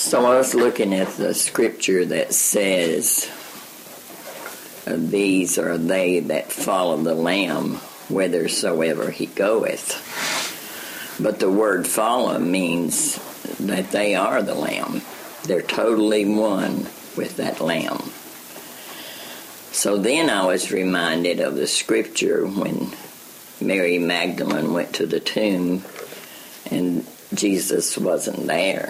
So I was looking at the scripture that says, these are they that follow the Lamb whithersoever he goeth. But the word follow means that they are the Lamb. They're totally one with that Lamb. So then I was reminded of the scripture when Mary Magdalene went to the tomb and Jesus wasn't there.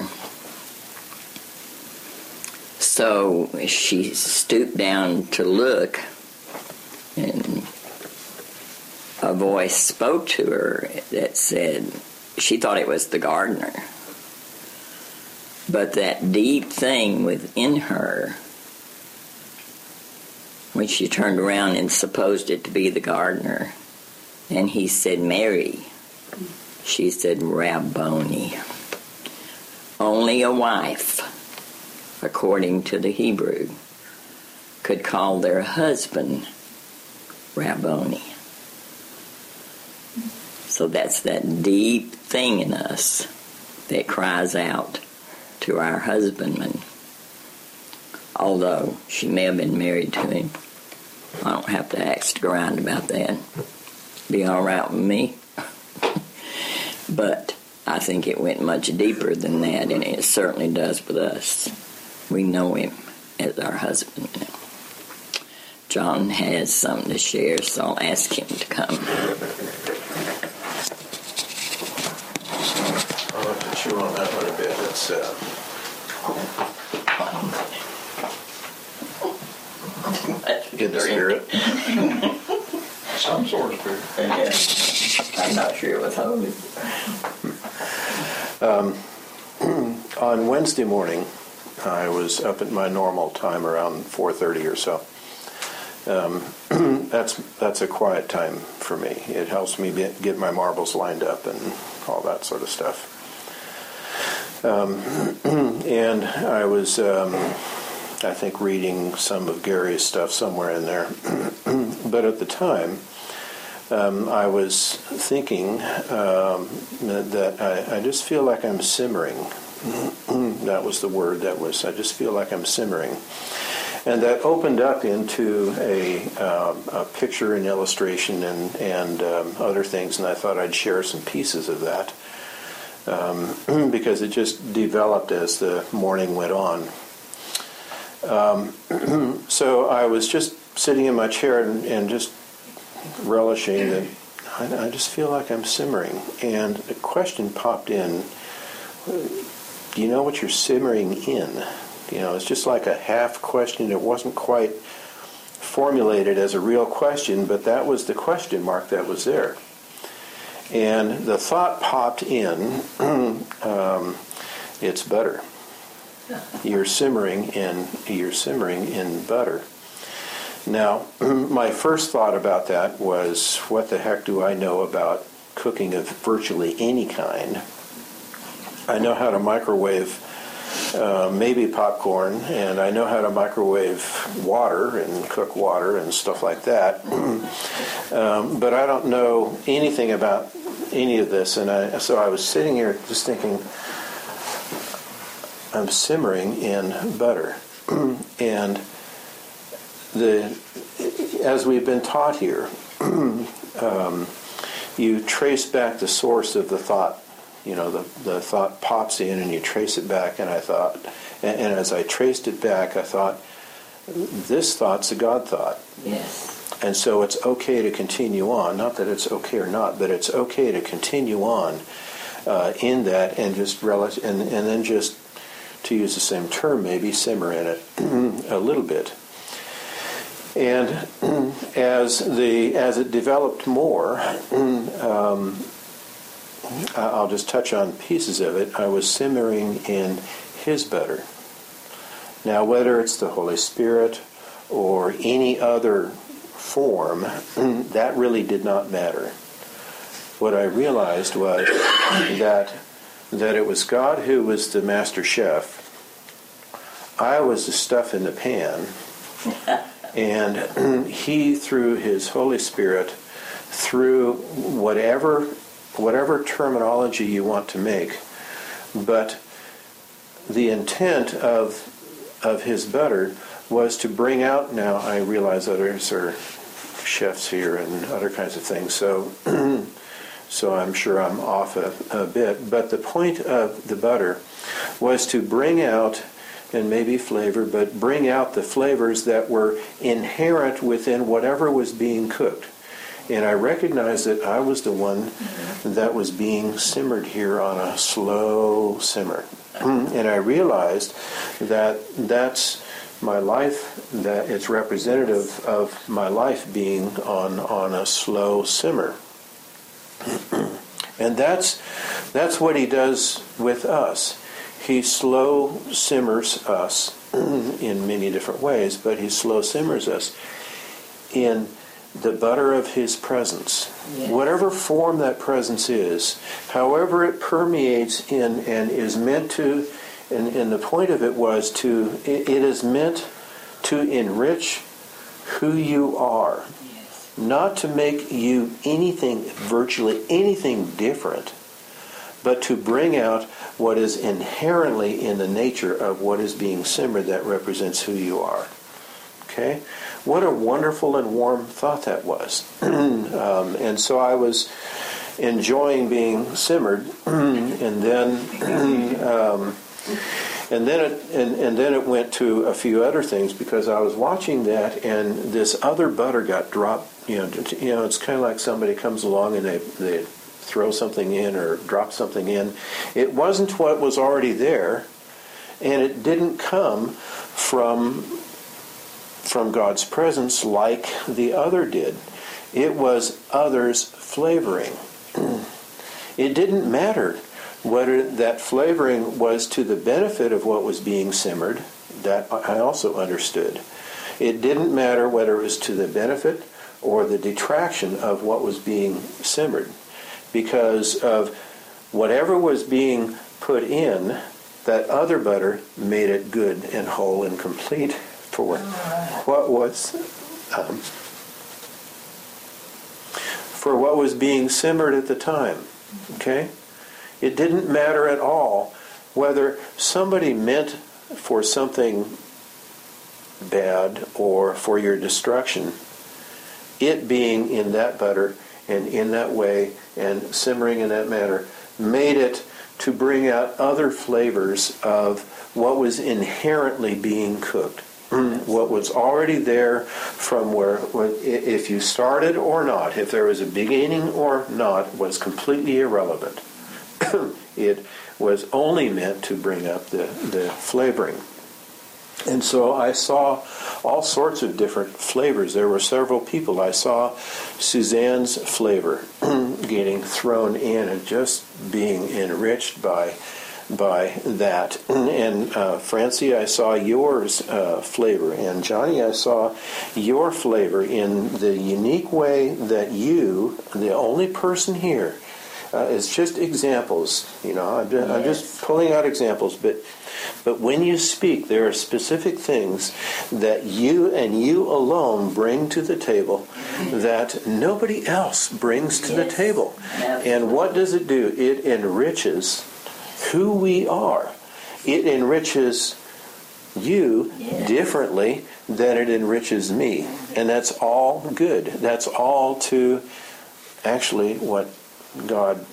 So she stooped down to look, and a voice spoke to her that said, she thought it was the gardener. But that deep thing within her, when she turned around and supposed it to be the gardener, and he said, Mary, she said, Rabboni. Only a wife, according to the Hebrew, could call their husband Rabboni. So that's that deep thing in us that cries out to our husbandman. Although she may have been married to him. I don't have to ask around about that. Be all right with me. But I think it went much deeper than that, and it certainly does with us. We know him as our husband now. John has something to share, so I'll ask him to come. I'll have to chew on that one a bit. It's in the spirit. Some sort of spirit. Yeah. I'm not sure it was holy. On Wednesday morning, I was up at my normal time around 4:30 or so. That's a quiet time for me. It helps me get my marbles lined up and all that sort of stuff. And I was, I think, reading some of Gary's stuff somewhere in there. But at the time, I was thinking that I just feel like I'm simmering. That was the word I just feel like I'm simmering. And that opened up into a picture and illustration and other things, and I thought I'd share some pieces of that because it just developed as the morning went on. So I was just sitting in my chair and just relishing that I just feel like I'm simmering. And a question popped in, do you know what you're simmering in? You know, it's just like a half question. It wasn't quite formulated as a real question, but that was the question mark that was there. And the thought popped in, it's butter. You're simmering in butter. Now, my first thought about that was, what the heck do I know about cooking of virtually any kind? I know how to microwave maybe popcorn, and I know how to microwave water and cook water and stuff like that. But I don't know anything about any of this, and so I was sitting here just thinking, I'm simmering in butter. And as we've been taught here, you trace back the source of the thought. You know, the thought pops in and you trace it back, and I thought, and as I traced it back, I thought, this thought's a God thought. Yes. And so it's okay to continue on. Not that it's okay or not, but it's okay to continue on in that and just relish, and then just, to use the same term, maybe simmer in it a little bit. And as it developed more, I'll just touch on pieces of it. I was simmering in His butter. Now, whether it's the Holy Spirit or any other form, that really did not matter. What I realized was that it was God who was the master chef. I was the stuff in the pan. And He, through His Holy Spirit, through whatever terminology you want to make, but the intent of his butter was to bring out, now I realize others are chefs here and other kinds of things, so so I'm sure I'm off a bit, but the point of the butter was to bring out, and maybe flavor, but bring out the flavors that were inherent within whatever was being cooked. And I recognized that I was the one that was being simmered here on a slow simmer. And I realized that that's my life, that it's representative of my life being on a slow simmer. And that's what he does with us. He slow simmers us in many different ways, but he slow simmers us in the butter of his presence. Yeah. Whatever form that presence is, however it permeates in and is meant to, and the point of it was it is meant to enrich who you are. Yes. Not to make you virtually anything different, but to bring out what is inherently in the nature of what is being simmered that represents who you are. Okay? What a wonderful and warm thought that was. And so I was enjoying being simmered, and then it went to a few other things, because I was watching that, and this other butter got dropped. It's kind of like somebody comes along and they throw something in or drop something in. It wasn't what was already there, and it didn't come from God's presence like the other did. It was others flavoring. It didn't matter whether that flavoring was to the benefit of what was being simmered. That I also understood. It didn't matter whether it was to the benefit or the detraction of what was being simmered, because of whatever was being put in, that other butter made it good and whole and complete for what was being simmered at the time. Okay? It didn't matter at all whether somebody meant for something bad or for your destruction. It being in that butter and in that way and simmering in that manner made it to bring out other flavors of what was inherently being cooked. What was already there from where, if you started or not, if there was a beginning or not, was completely irrelevant. It was only meant to bring up the flavoring. And so I saw all sorts of different flavors. There were several people. I saw Suzanne's flavor getting thrown in and just being enriched by that. And Francie, I saw yours flavor. And Johnny, I saw your flavor in the unique way that you, the only person here, it's just examples. I'm just pulling out examples, but when you speak, there are specific things that you and you alone bring to the table that nobody else brings to the table. And what does it do? It enriches who we are. It enriches you differently than it enriches me. And that's all good. That's all to actually what God,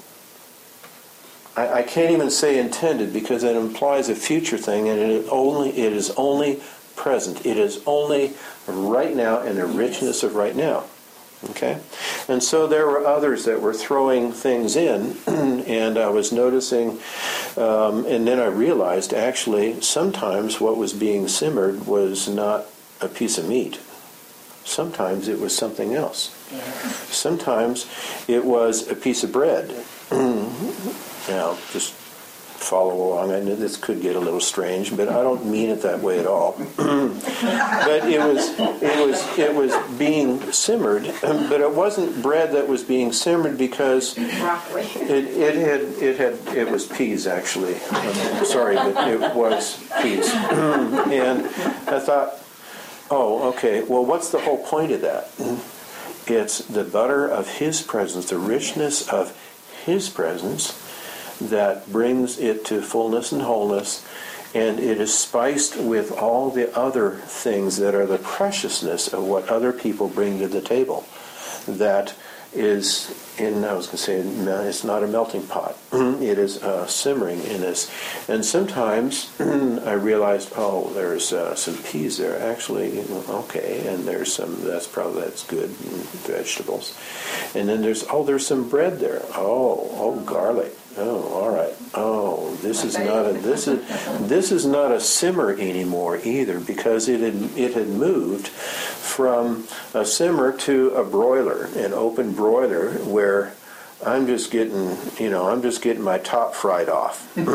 I can't even say intended, because it implies a future thing, and it is only present. It is only right now, in the richness of right now. Okay? And so there were others that were throwing things in, and I was noticing, and then I realized actually sometimes what was being simmered was not a piece of meat. Sometimes it was something else. Sometimes it was a piece of bread. Now, just follow along. I know this could get a little strange, but I don't mean it that way at all. But it was being simmered, but it wasn't bread that was being simmered, because broccoli. It was peas, actually. I'm sorry, but it was peas. And I thought, oh, okay. Well, what's the whole point of that? It's the butter of His presence, the richness of His presence, that brings it to fullness and wholeness, and it is spiced with all the other things that are the preciousness of what other people bring to the table. That is I was going to say, it's not a melting pot. It is simmering in this. And sometimes I realized, there's some peas there, actually. Okay, and there's that's good, vegetables. And then there's some bread there. Garlic. All right. This is not a simmer anymore either, because it had moved from a simmer to a broiler, an open broiler, where I'm just getting my top fried off, But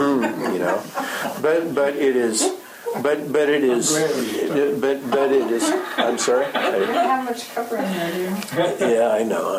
it is. But it is. But it is. I'm sorry. You don't have much pepper in there, do you? Yeah, I know.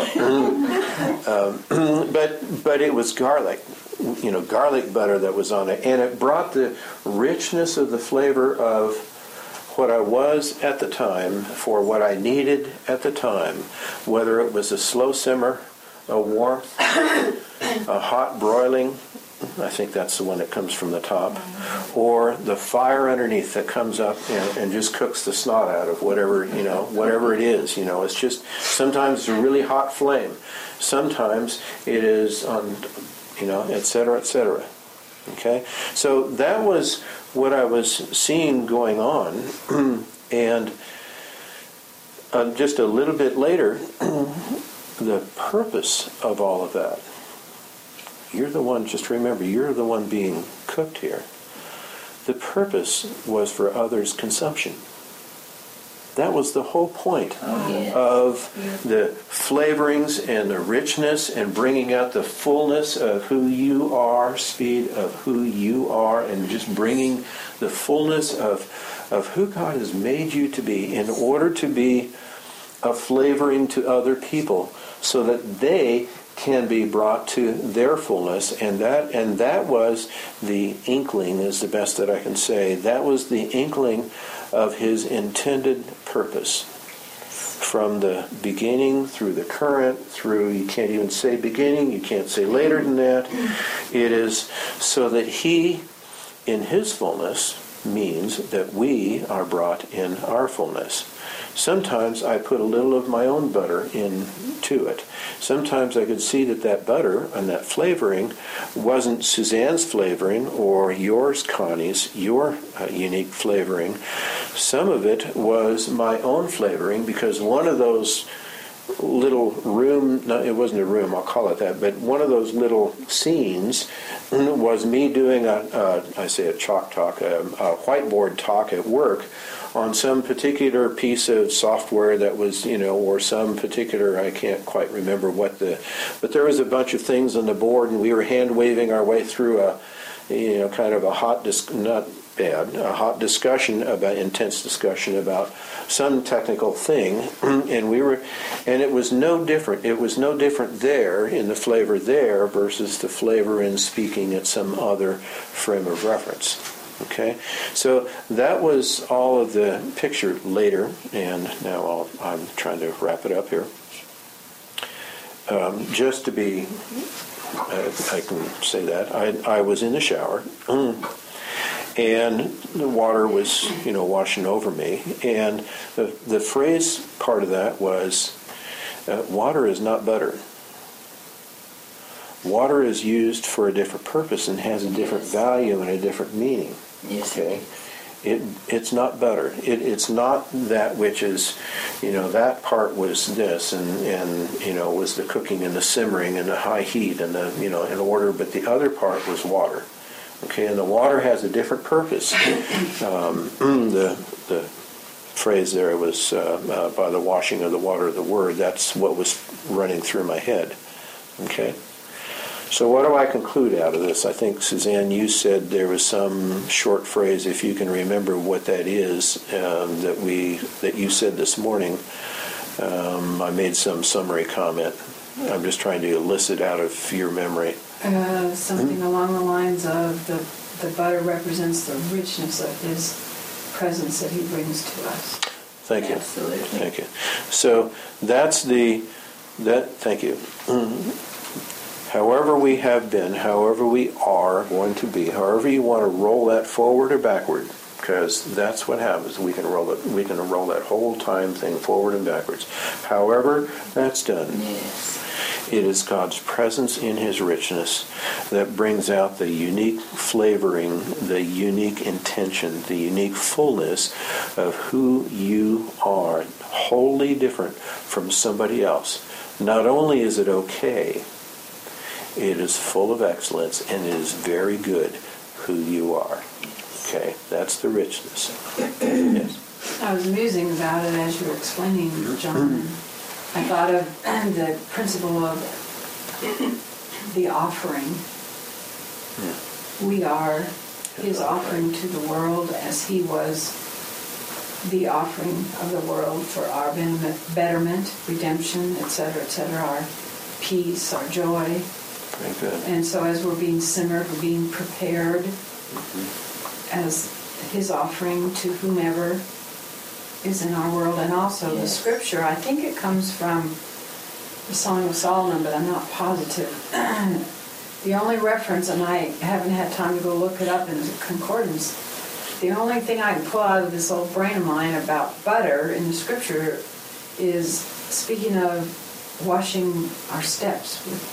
But it was garlic, garlic butter that was on it, and it brought the richness of the flavor of what I was at the time, for what I needed at the time, whether it was a slow simmer, a warmth, a hot broiling. I think that's the one that comes from the top, or the fire underneath that comes up and just cooks the snot out of whatever it is. It's just, sometimes it's a really hot flame, sometimes it is on, et cetera, et cetera. Okay, so that was what I was seeing going on, and just a little bit later, the purpose of all of that. You're the one, just remember, you're the one being cooked here. The purpose was for others' consumption. That was the whole point of the flavorings and the richness and bringing out the fullness of who you are, speed of who you are, and just bringing the fullness of who God has made you to be in order to be a flavoring to other people so that they can be brought to their fullness, and that was the inkling, is the best that I can say. That was the inkling of his intended purpose. From the beginning through the current, through, you can't even say beginning, you can't say later than that. It is so that he, in his fullness, means that we are brought in our fullness. Sometimes I put a little of my own butter into it. Sometimes I could see that butter and that flavoring wasn't Suzanne's flavoring or yours, Connie's, your unique flavoring. Some of it was my own flavoring, because one of those little room, no, it wasn't a room, I'll call it that, but one of those little scenes was me doing I say a chalk talk, a whiteboard talk at work on some particular piece of software that was, or some particular, I can't quite remember but there was a bunch of things on the board, and we were hand-waving our way through a hot discussion about, intense discussion about some technical thing, and it was no different. It was no different there in the flavor there versus the flavor in speaking at some other frame of reference. Okay, so that was all of the picture later, and now I'm trying to wrap it up here. Just to be, I can say that I was in the shower, and the water was, washing over me, and the phrase part of that was, water is not butter. Water is used for a different purpose and has a different value and a different meaning. Yes. Okay, it's not butter. It's not that which is, that part was this, and was the cooking and the simmering and the high heat and the in order. But the other part was water. Okay, and the water has a different purpose. The phrase there was by the washing of the water of the word. That's what was running through my head. Okay. So what do I conclude out of this? I think, Suzanne, you said there was some short phrase, if you can remember what that is, that you said this morning. I made some summary comment. I'm just trying to elicit out of your memory. Something along the lines of the butter represents the richness of his presence that he brings to us. Thank you. Absolutely. Thank you. So thank you. However we have been, however we are going to be, however you want to roll that forward or backward, because that's what happens. We can roll it. We can roll that whole time thing forward and backwards. However that's done, Yes. it is God's presence in His richness that brings out the unique flavoring, the unique intention, the unique fullness of who you are, wholly different from somebody else. Not only is it okay, it is full of excellence, and it is very good who you are. Okay, that's the richness. Yes. I was musing about it as you were explaining, John. I thought of the principle of the offering. We are His offering to the world as He was the offering of the world for our betterment, redemption, etc., our peace, our joy. Very good. And so as we're being simmered, we're being prepared as His offering to whomever is in our world. And also the scripture, I think it comes from the Song of Solomon, but I'm not positive. The only reference, and I haven't had time to go look it up in the concordance, the only thing I can pull out of this old brain of mine about butter in the scripture is speaking of washing our steps with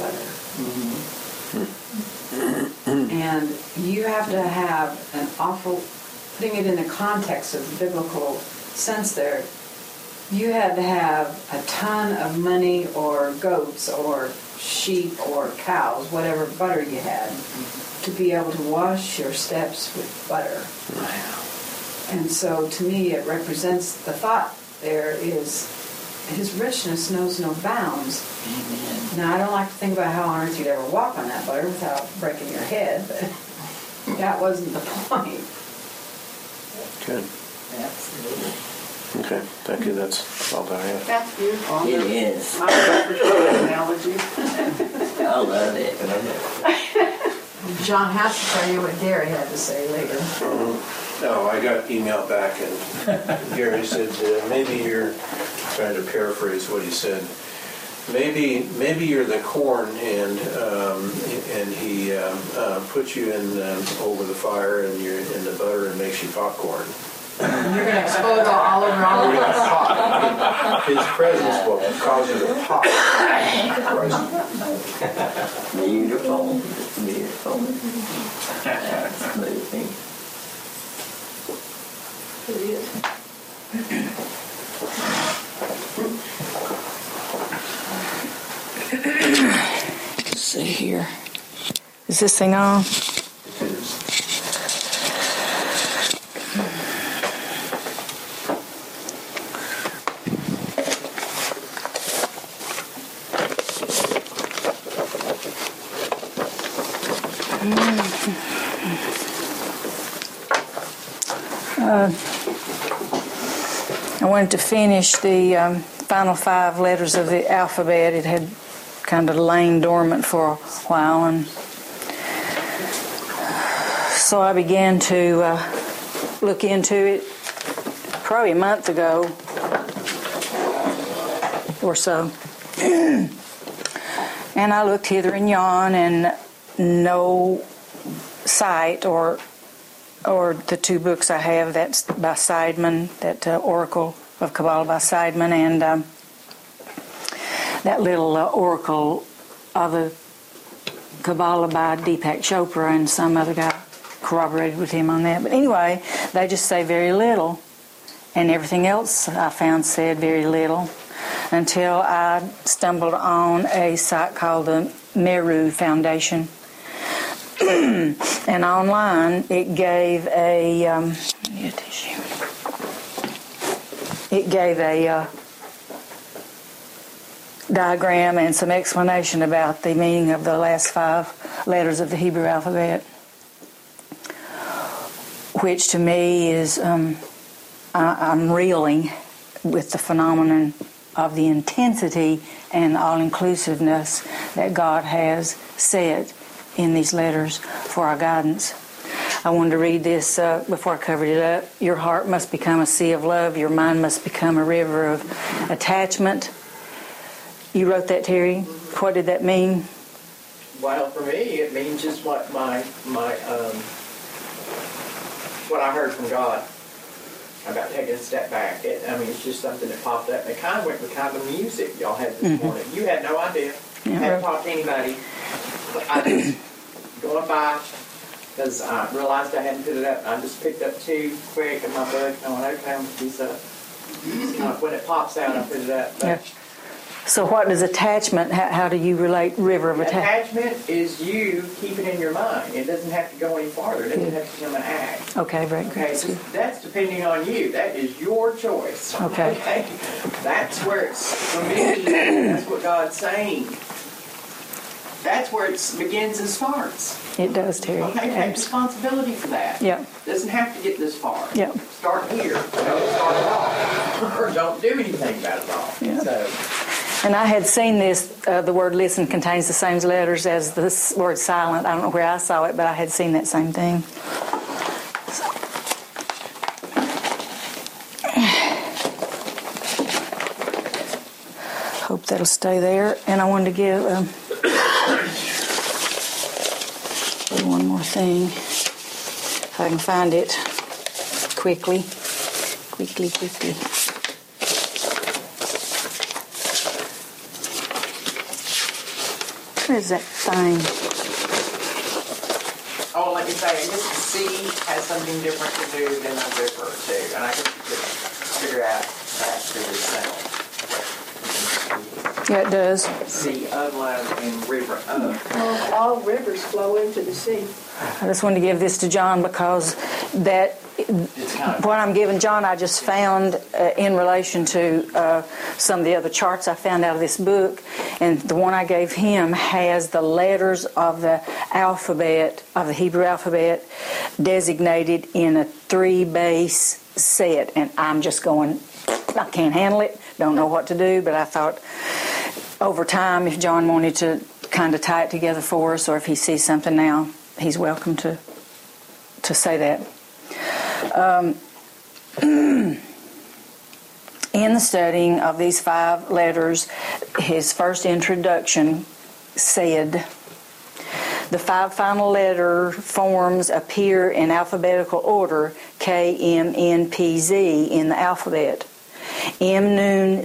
butter. And you have to have an awful, putting it in the context of the biblical sense there, you had to have a ton of money or goats or sheep or cows, whatever butter you had, to be able to wash your steps with butter. Wow. And so to me it represents, the thought there is His richness knows no bounds. Amen. Now I don't like to think about how on earth you'd ever walk on that butter without breaking your head, but that wasn't the point. Good. Absolutely. Okay, thank you. That's all that I have. That's beautiful. It is. My favorite analogy. I love it. John has to tell you what Gary had to say later. No, I got email back, and Gary said, maybe you're trying to paraphrase what he said. Maybe you're the corn, and he puts you in over the fire, and you're in the butter, and makes you popcorn. You're going to explode all over all of us. His presence will cause you to pop. Beautiful. Beautiful. Absolutely. Let's see here. Is this thing on? I wanted to finish the final 5 letters of the alphabet. It had kind of lain dormant for a while, and so I began to look into it probably a month ago or so. And I looked hither and yon, and no site or the 2 books I have, that's by Seidman, that Oracle of Kabbalah by Seidman, and that little Oracle of the Kabbalah by Deepak Chopra, and some other guy corroborated with him on that. But anyway, they just say very little, and everything else I found said very little, until I stumbled on a site called the Meru Foundation. And online it gave a diagram and some explanation about the meaning of the last 5 letters of the Hebrew alphabet, which to me is I'm reeling with the phenomenon of the intensity and all-inclusiveness that God has set in these letters for our guidance. I wanted to read this before I covered it up. Your heart must become a sea of love. Your mind must become a river of attachment. You wrote that, Terry. What did that mean? Well, for me, it means just what what I heard from God about taking a step back. It's just something that popped up. And it kind of went with kind of the music y'all had this morning. You had no idea. Yeah, Hadn't talked to anybody. I just going by because I realized I hadn't put it up. I just picked up 2 quick in my book. I went, okay, I'm going to do so. When it pops out, I put it up. But Yeah. So what is attachment? How do you relate river of attachment? attachment is you keep it in your mind. It doesn't have to go any farther. It doesn't have to become an act. Okay, very good. Okay, so that's depending on you. That is your choice. Okay. That's where it's, for me, that's what God's saying. That's where it begins and starts. It does, Terry. Okay, take responsibility for that. Yeah. Doesn't have to get this far. Yeah. Start here. Don't start at all. Or don't do anything about it all. Yeah. So, And I had seen this, the word listen contains the same letters as the word silent. I don't know where I saw it, but I had seen that same thing. Hope that'll stay there. And I wanted to give one more thing, if I can find it quickly. Where's that thing? oh, let me say, I guess the C has something different to do than the river too. And I guess you could figure out that through the sound. Yeah, it does. Sea of love and river of. Well, all rivers flow into the sea. I just wanted to give this to John because that It's kind of what I'm giving John I just found in relation to some of the other charts I found out of this book, and the one I gave him has the letters of the alphabet, of the Hebrew alphabet, designated in a 3-base set, and I'm just going, I can't handle it, don't know what to do, but I thought over time if John wanted to kind of tie it together for us, or if he sees something now, he's welcome to say that. In the studying of these 5 letters, his first introduction said, the 5 final letter forms appear in alphabetical order, K, M, N, P, Z in the alphabet. M, Nun,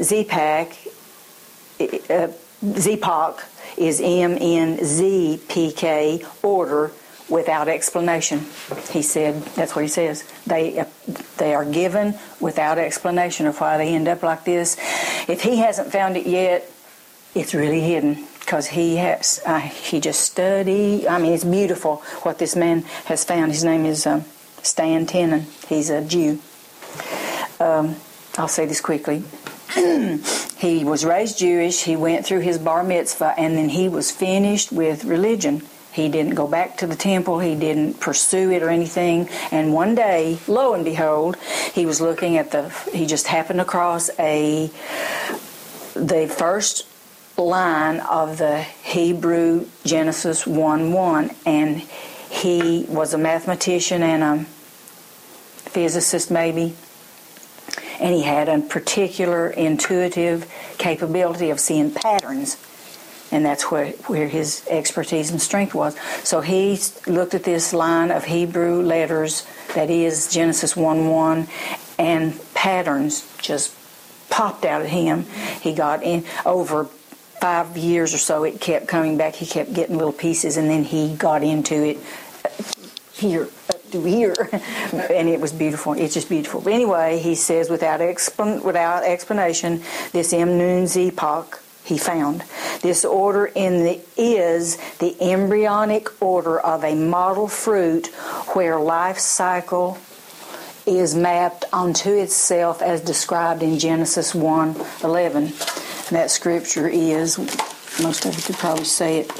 Zpak is M, N, Z, P, K order without explanation. He said, that's what he says. They are given without explanation of why they end up like this. If he hasn't found it yet, it's really hidden because he just studied. I mean, it's beautiful what this man has found. His name is Stan Tenen. He's a Jew. I'll say this quickly. He was raised Jewish. He went through his bar mitzvah, and then he was finished with religion. He didn't go back to the temple. He didn't pursue it or anything. And one day, lo and behold, he was looking at he just happened across the first line of the Hebrew Genesis 1:1, and he was a mathematician and a physicist maybe, and he had a particular intuitive capability of seeing patterns. And that's where his expertise and strength was. So he looked at this line of Hebrew letters, that is Genesis 1:1, and patterns just popped out at him. He got in over 5 years or so. It kept coming back. He kept getting little pieces, and then he got into it here up to here, and it was beautiful. It's just beautiful. But anyway, he says without explanation, this M, Nun, Zpak he found. This order is the embryonic order of a model fruit where life cycle is mapped onto itself as described in Genesis 1:11. That scripture is, most of you could probably say it.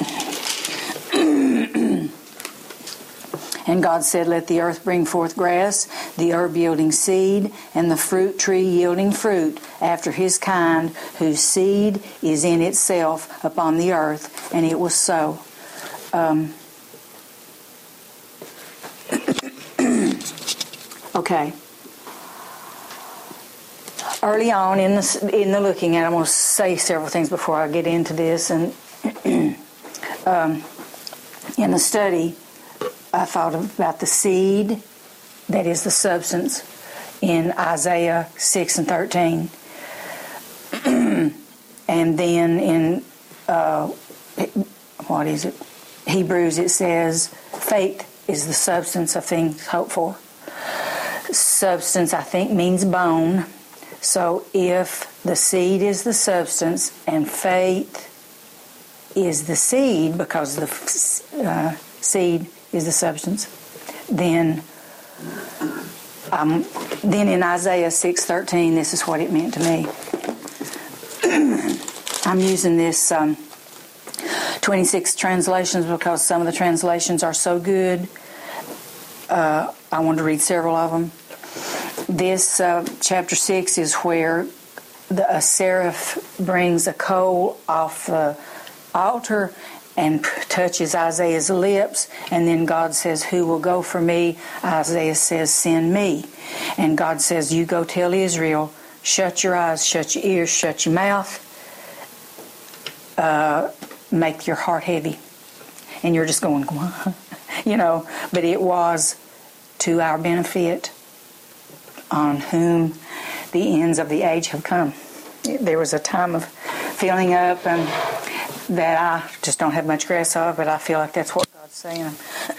And God said, let the earth bring forth grass, the herb yielding seed, and the fruit tree yielding fruit after his kind, whose seed is in itself upon the earth. And it was so. Okay. Early on in the looking at, I'm going to say several things before I get into this. And In the study, I thought about the seed that is the substance in Isaiah 6 and 13. And then in, Hebrews, it says, faith is the substance of things hoped for. Substance, I think, means bone. So if the seed is the substance and faith is the seed, because the seed is the substance, then in Isaiah 6:13, this is what it meant to me. I'm using this 26 translations because some of the translations are so good. I wanted to read several of them. This chapter 6 is where a seraph brings a coal off the altar and touches Isaiah's lips, and then God says, who will go for me? Isaiah says, send me. And God says, you go tell Israel, shut your eyes, shut your ears, shut your mouth, make your heart heavy. And you're just going, but it was to our benefit, on whom the ends of the age have come. There was a time of filling up and that I just don't have much grasp of, but I feel like that's what God's saying.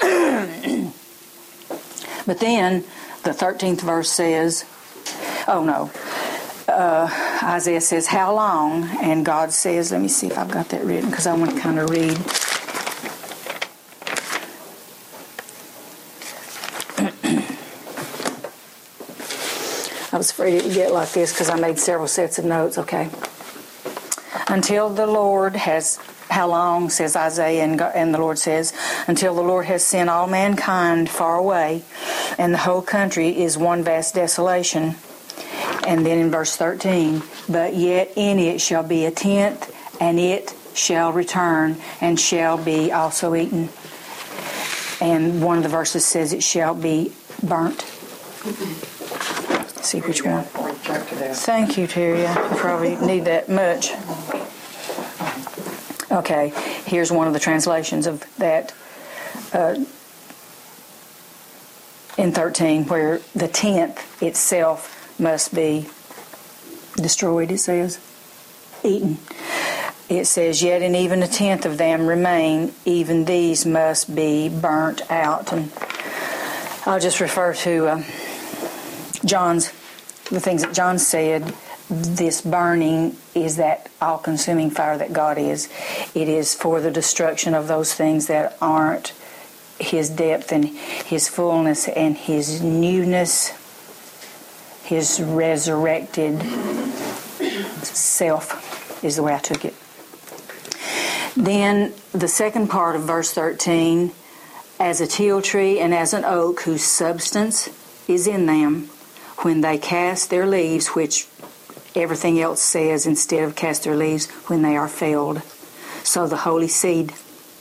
But then the 13th verse says, Isaiah says, how long? And God says, let me see if I've got that written, because I want to kind of read. I was afraid it would get like this because I made several sets of notes. Okay. Until the Lord has, how long, says Isaiah, and the Lord says, until the Lord has sent all mankind far away, and the whole country is one vast desolation. And then in verse 13, but yet in it shall be a tenth, and it shall return, and shall be also eaten. And one of the verses says it shall be burnt. Let's see which one. Thank you, Terry. I probably need that much. Okay, here's one of the translations of that in 13, where the tenth itself must be destroyed, it says. Eaten. It says, yet and even a tenth of them remain, even these must be burnt out. And I'll just refer to the things that John said. This burning is that all-consuming fire that God is. It is for the destruction of those things that aren't His depth and His fullness and His newness, His resurrected self is the way I took it. Then the second part of verse 13, as a teal tree and as an oak whose substance is in them, when they cast their leaves, which everything else says instead of cast their leaves, when they are felled. So the holy seed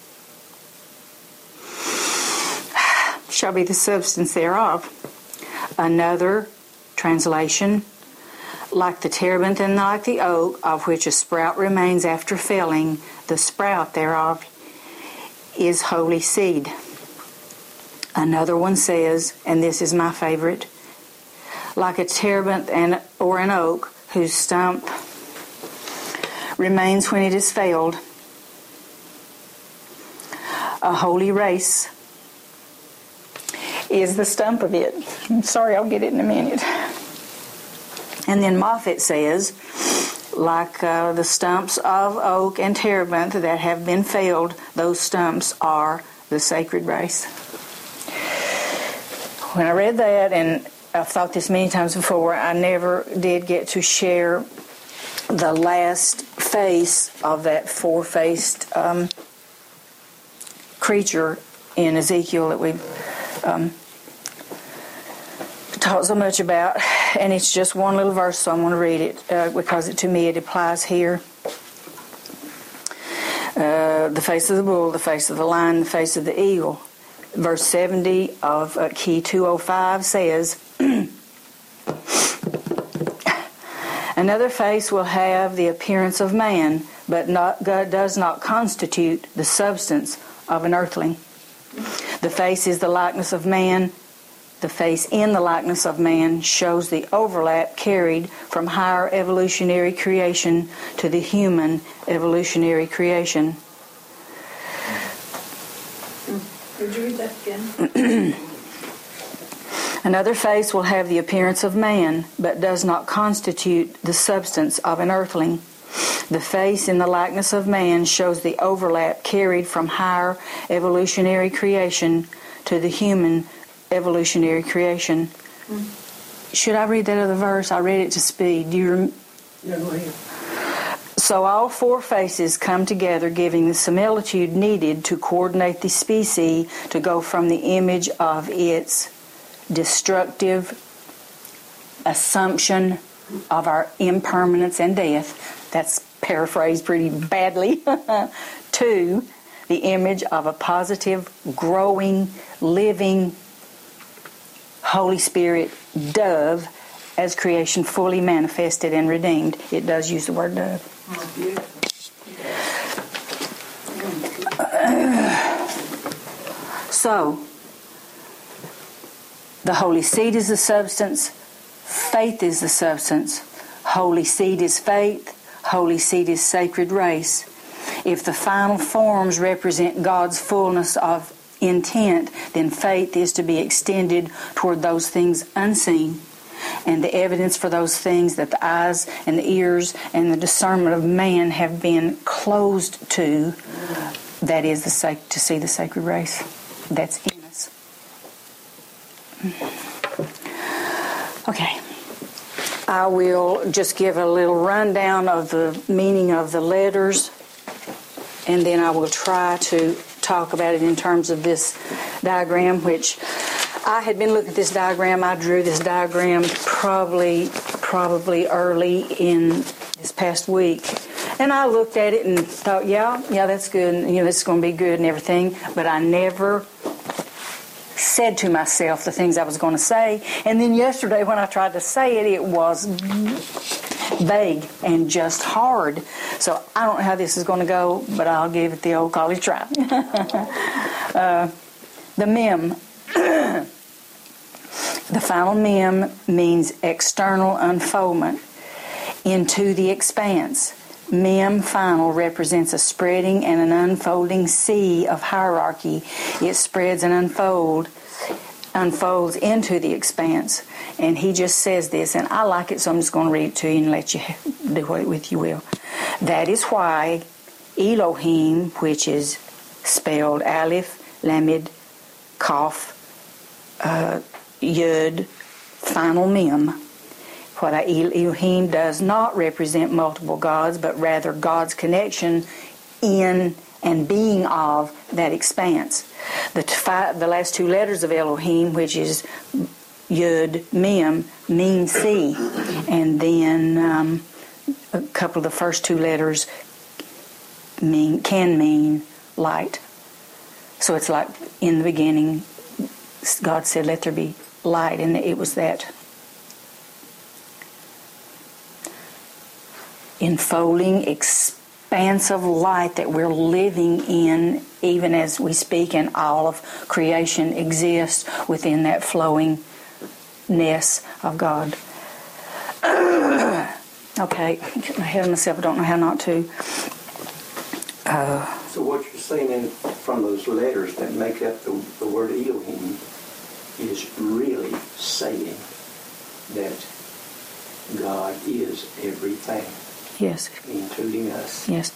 shall be the substance thereof. Another translation, like the terebinth and like the oak, of which a sprout remains after felling, the sprout thereof is holy seed. Another one says, and this is my favorite, like a terebinth or an oak, whose stump remains when it is felled, a holy race is the stump of it. I'm sorry, I'll get it in a minute. And then Moffat says, like the stumps of oak and terebinth that have been felled, those stumps are the sacred race. When I read that, and I've thought this many times before, I never did get to share the last face of that four-faced creature in Ezekiel that we've taught so much about. And it's just one little verse, so I'm going to read it because to me it applies here. The face of the bull, the face of the lion, the face of the eagle. Verse 70 of Key 205 says, another face will have the appearance of man, but God does not constitute the substance of an earthling. The face is the likeness of man. The face in the likeness of man shows the overlap carried from higher evolutionary creation to the human evolutionary creation. Would you read that again? Another face will have the appearance of man, but does not constitute the substance of an earthling. The face in the likeness of man shows the overlap carried from higher evolutionary creation to the human evolutionary creation. Should I read that other verse? I read it to speed. Do you No, go ahead. So all four faces come together, giving the similitude needed to coordinate the species to go from the image of its destructive assumption of our impermanence and death, that's paraphrased pretty badly, to the image of a positive, growing, living Holy Spirit dove as creation fully manifested and redeemed. It does use the word dove. Oh, beautiful. So, the Holy Seed is the substance, faith is the substance, Holy Seed is faith, Holy Seed is sacred race. If the final forms represent God's fullness of intent, then faith is to be extended toward those things unseen, and the evidence for those things that the eyes and the ears and the discernment of man have been closed to, that is to see the sacred race that's in us. Okay. I will just give a little rundown of the meaning of the letters, and then I will try to talk about it in terms of this diagram, which I had been looking at this diagram. I drew this diagram probably early in this past week. And I looked at it and thought, yeah, that's good. And, this is going to be good and everything. But I never said to myself the things I was going to say. And then yesterday when I tried to say it, it was vague and just hard. So I don't know how this is going to go, but I'll give it the old college try. The mem. The final mem means external unfoldment into the expanse. Mem final represents a spreading and an unfolding sea of hierarchy. It spreads and unfolds into the expanse. And he just says this, and I like it, so I'm just going to read it to you and let you do what with you will. That is why Elohim, which is spelled Aleph, Lamed, Kaf, Yud, final mem. What Elohim does not represent multiple gods, but rather God's connection in and being of that expanse. The last two letters of Elohim, which is Yud, Mem, mean sea. And then a couple of the first two letters can mean light. So it's like in the beginning, God said, let there be light, and it was that enfolding, expansive light that we're living in, even as we speak, and all of creation exists within that flowingness of God. Okay, ahead of myself, I don't know how not to. So what you're saying from those letters that make up the word Elohim is really saying that God is everything. Yes. Including us. Yes.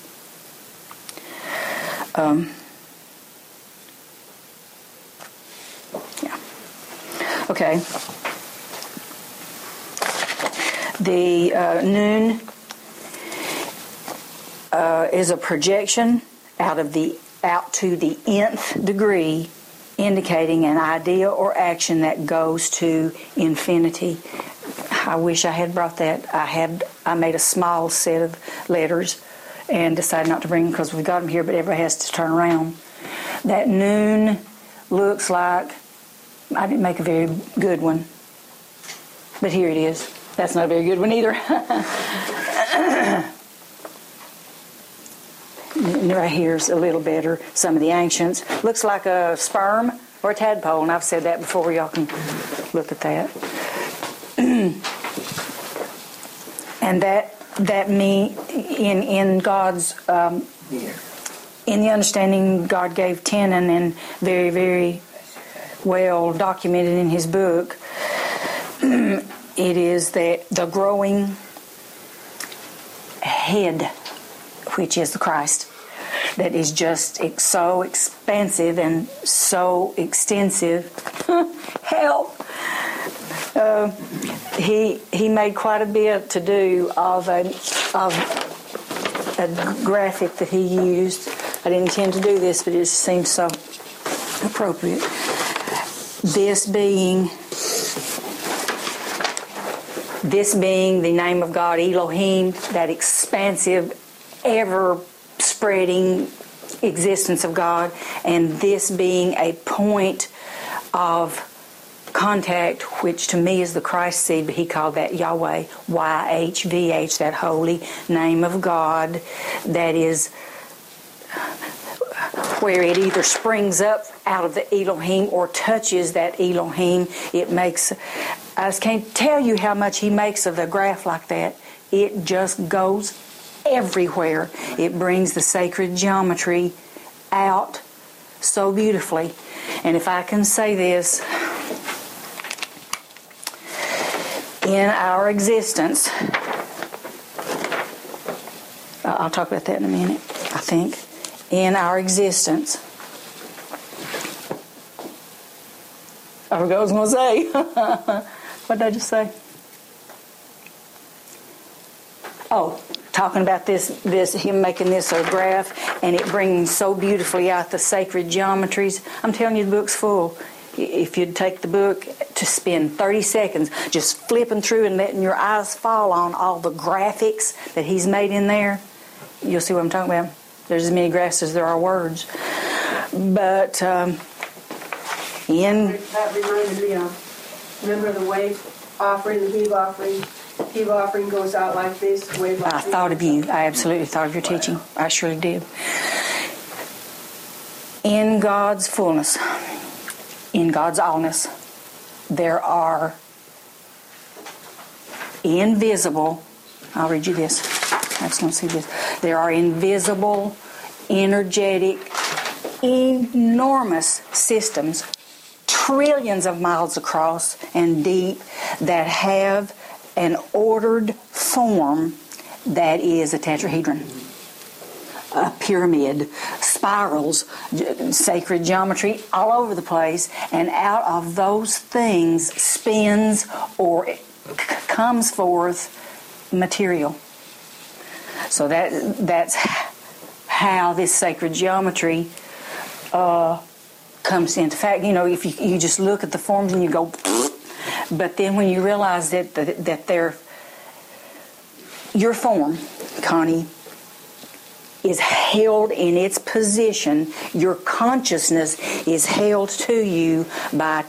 Yeah. Okay. The noon is a projection out to the nth degree, indicating an idea or action that goes to infinity. I wish I had brought that. I made a small set of letters and decided not to bring them because we got them here, but everybody has to turn around. That noon looks like, I didn't make a very good one, but here it is. That's not a very good one either. Right here's a little better. Some of the ancients. Looks like a sperm or a tadpole, and I've said that before. Y'all can look at that. And that mean in God's in the understanding God gave Tenon, and very, very well documented in his book, it is that the growing head, which is the Christ, that is just so expansive and so extensive. Help! He made quite a bit to do of a graphic that he used. I didn't intend to do this, but it just seems so appropriate. This being the name of God, Elohim, that expansive, ever-spreading existence of God, and this being a point of contact, which to me is the Christ seed, but he called that Yahweh, YHVH, that holy name of God, that is where it either springs up out of the Elohim or touches that Elohim. It makes, I just can't tell you how much he makes of a graph like that. It just goes everywhere. It brings the sacred geometry out so beautifully. And if I can say this, in our existence, I'll talk about that in a minute, I think. In our existence, I forgot what I was going to say. What did I just say? Oh, talking about this, him making this a graph, and it bringing so beautifully out the sacred geometries. I'm telling you, the book's full. If you'd take the book to spend 30 seconds just flipping through and letting your eyes fall on all the graphics that he's made in there, you'll see what I'm talking about. There's as many graphs as there are words. But That reminded me of, remember the wave offering, the heave offering? Heave offering goes out like this, wave offering. I thought of you. I absolutely thought of your teaching. I surely did. In God's fullness, in God's allness, there are invisible, I'll read you this. I just want to see this. There are invisible, energetic, enormous systems, trillions of miles across and deep, that have an ordered form that is a tetrahedron, a pyramid, spirals, sacred geometry all over the place, and out of those things spins or comes forth material. So that's how this sacred geometry comes into fact. You know, if you just look at the forms and you go, but then when you realize that they're your form, Connie, is held in its position. Your consciousness is held to you by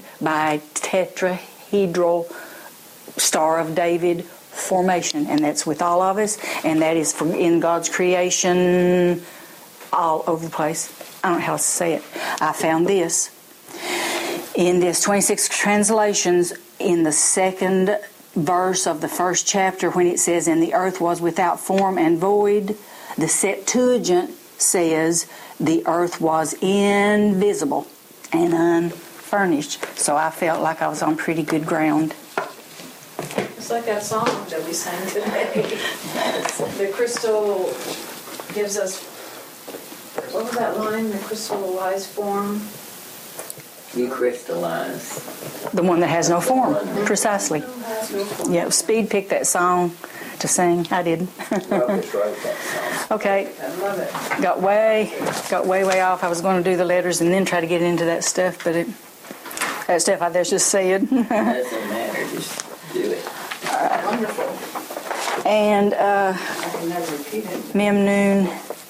tetrahedral Star of David formation, and that's with all of us, and that is from in God's creation all over the place. I don't know how else to say it. I found this in this 26 translations in the second verse of the first chapter when it says, "And the earth was without form and void." The Septuagint says the earth was invisible and unfurnished. So I felt like I was on pretty good ground. It's like that song that we sang today. The crystal gives us, what was that line? The crystallized form. You crystallize. The one that has no form, precisely. Yeah, Speed picked that song to sing. I didn't. Okay. I love it. Got way off. I was going to do the letters and then try to get into that stuff, but that stuff I just said. Doesn't matter. Just do it. Wonderful. And I can never repeat it. Mem Nun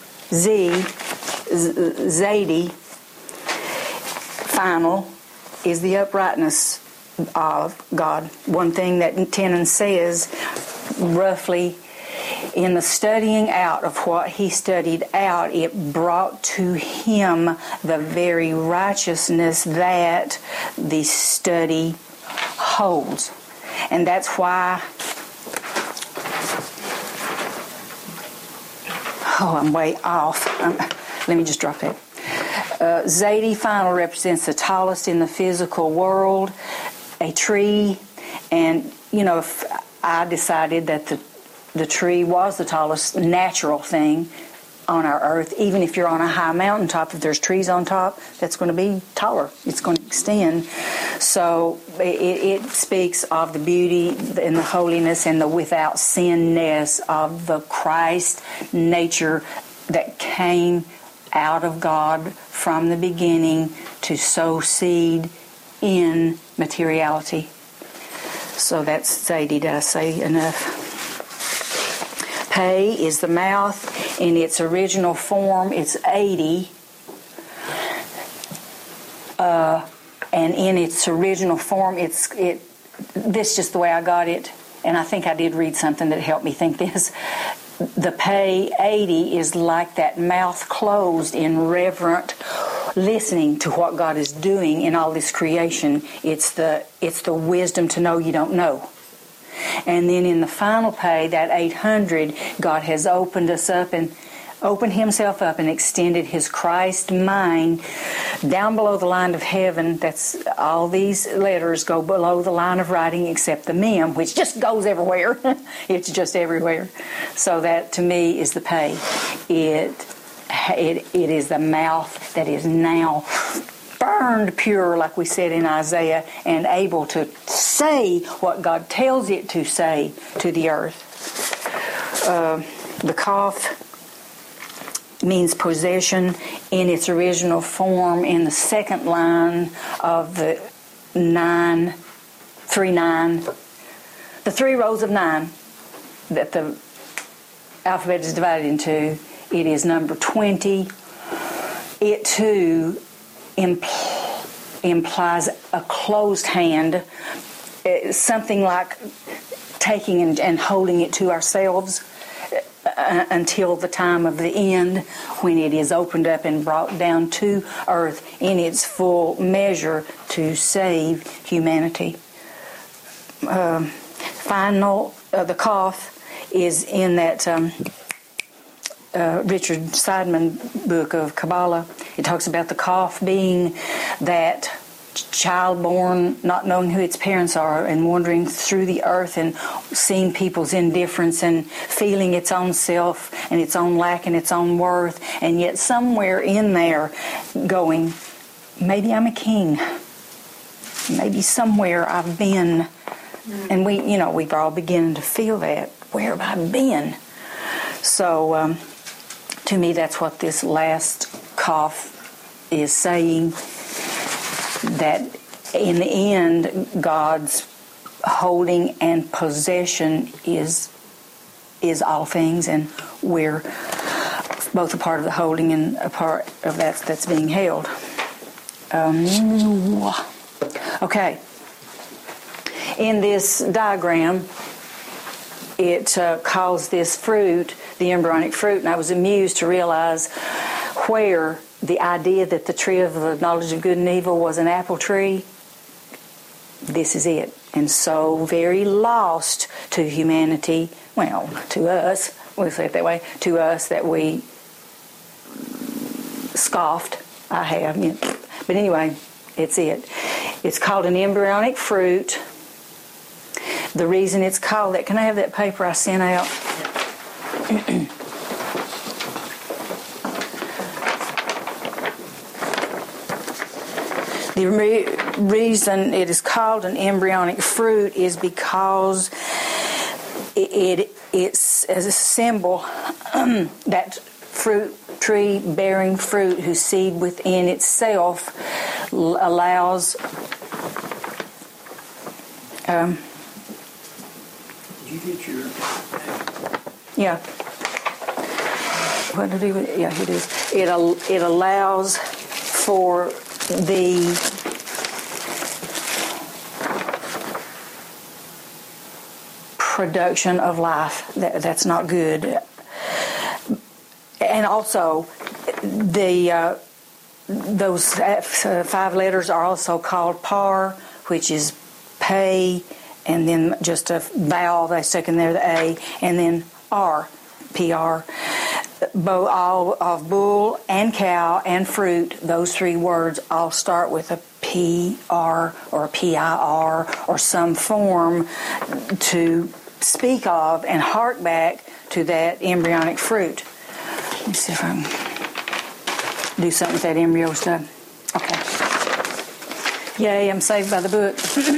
Zaidi, final, is the uprightness of God. One thing that Tenon says, roughly, in the studying out of what he studied out, it brought to him the very righteousness that the study holds. And that's why, I'm way off. Let me just drop that. Zadie final represents the tallest in the physical world, a tree, and if I decided that the tree was the tallest natural thing on our earth, even if you're on a high mountaintop, if there's trees on top, that's going to be taller. It's going to extend. So it speaks of the beauty and the holiness and the without sinness of the Christ nature that came out of God from the beginning to sow seed in materiality. So that's Zadie. Did I say enough? Pe is the mouth. In its original form, it's 80. And in its original form, this is just the way I got it. And I think I did read something that helped me think this. The Pe 80 is like that mouth closed in reverent listening to what God is doing in all this creation. It's the wisdom to know you don't know. And then in the final Pe, that 800, God has opened himself up and extended his Christ mind down below the line of heaven. That's all these letters go below the line of writing except the mem, which just goes everywhere. It's just everywhere. So that to me is the Pe. It is the mouth that is now burned pure, like we said in Isaiah, and able to say what God tells it to say to the earth. The Kaf means possession in its original form in the second line of the 9, 3, 9. The 3 rows of 9 that the alphabet is divided into. It is number 20. It too implies a closed hand, something like taking and holding it to ourselves until the time of the end, when it is opened up and brought down to earth in its full measure to save humanity. The Kaf is in that Richard Seidman book of Kabbalah. It talks about the Kaf being that child born, not knowing who its parents are, and wandering through the earth and seeing people's indifference and feeling its own self and its own lack and its own worth, and yet somewhere in there going, maybe I'm a king. Maybe somewhere I've been. And we've all beginning to feel that. Where have I been? So to me, that's what this last Kaf is saying, that in the end, God's holding and possession is all things, and we're both a part of the holding and a part of that's being held. Okay. In this diagram, it calls this fruit the embryonic fruit, and I was amused to realize where the idea that the tree of the knowledge of good and evil was an apple tree, this is it. And so very lost to humanity, well, to us, we'll say it that way, to us that we scoffed. I have, but anyway, it's it. It's called an embryonic fruit. The reason it's called that, can I have that paper I sent out? The reason it is called an embryonic fruit is because it's as a symbol that fruit tree bearing fruit whose seed within itself allows Did you get your... Yeah. What did he? Yeah, it is. It allows for the production of life. That's not good. And also, those 5 letters are also called par, which is pay, and then just a vowel they stuck in there, the A, and then R, PR. All of bull and cow and fruit, those 3 words all start with a PR or a PIR or some form to speak of and hark back to that embryonic fruit. Let me see if I can do something with that embryo stuff. Okay. Yay, I'm saved by the book.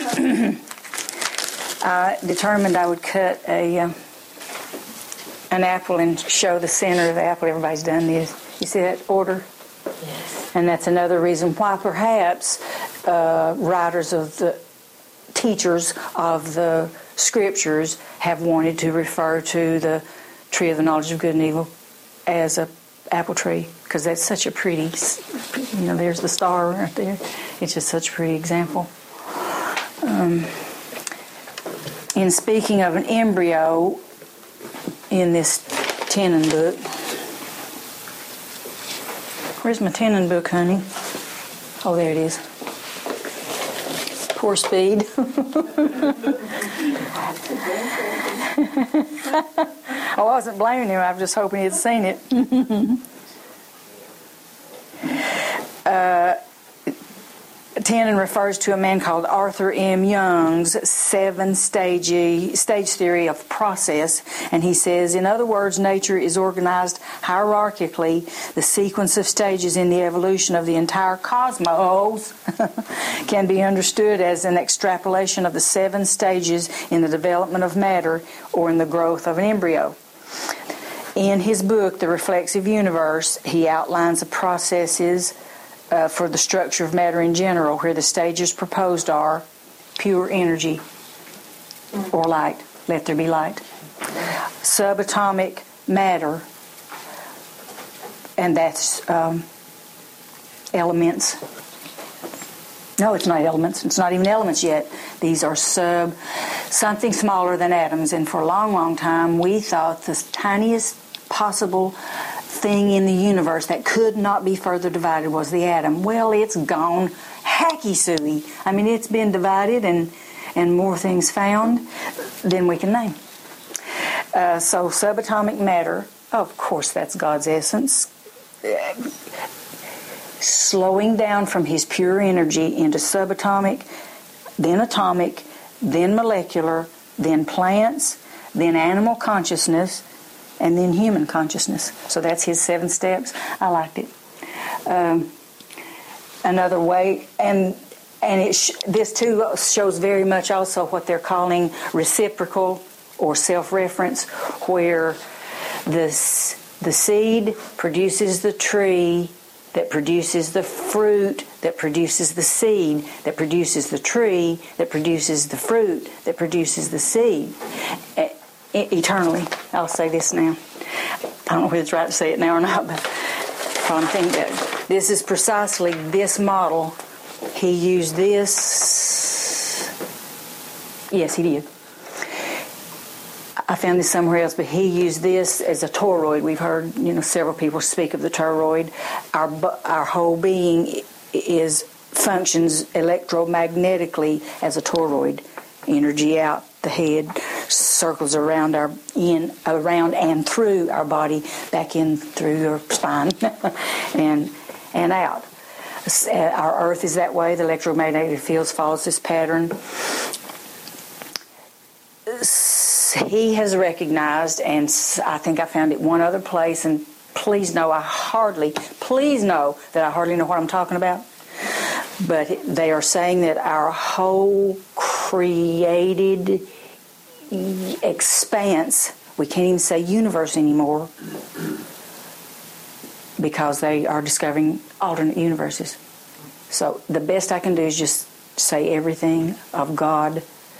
I determined I would cut an apple and show the center of the apple. Everybody's done this. You see that order? Yes. And that's another reason why perhaps writers of the teachers of the scriptures have wanted to refer to the tree of the knowledge of good and evil as a apple tree, because that's such a pretty, there's the star right there. It's just such a pretty example. In speaking of an embryo in this Tenon book, where's my Tenon book, honey? Oh, there it is. Poor Speed. I wasn't blaming him. I was just hoping he'd seen it. Tenon refers to a man called Arthur M. Young's 7-stage theory of process, and he says, in other words, nature is organized hierarchically. The sequence of stages in the evolution of the entire cosmos can be understood as an extrapolation of the 7 stages in the development of matter or in the growth of an embryo. In his book, The Reflexive Universe, he outlines the processes for the structure of matter in general, where the stages proposed are pure energy or light. Let there be light. Subatomic matter, and that's elements. No, it's not elements. It's not even elements yet. These are something smaller than atoms. And for a long, long time, we thought the tiniest possible thing in the universe that could not be further divided was the atom. Well, it's gone hacky-sooey. I mean, it's been divided and more things found than we can name. So subatomic matter, of course, that's God's essence. Slowing down from his pure energy into subatomic, then atomic, then molecular, then plants, then animal consciousness, and then human consciousness. So that's his 7 steps. I liked it. Another way, and this too shows very much also what they're calling reciprocal or self-reference, where the seed produces the tree that produces the fruit that produces the seed that produces the tree that produces the fruit that produces the seed. Eternally. I'll say this now. I don't know whether it's right to say it now or not, but I'm thinking that this is precisely this model. He used this. Yes, he did. I found this somewhere else, but he used this as a toroid. We've heard, several people speak of the toroid. Our whole being functions electromagnetically as a toroid. Energy out the head, circles around and through our body, back in through our spine, and out. Our Earth is that way. The electromagnetic fields follows this pattern. He has recognized, and I think I found it one other place, and please know that I hardly know what I'm talking about. But they are saying that our whole created expanse, we can't even say universe anymore, because they are discovering alternate universes. So the best I can do is just say everything of God,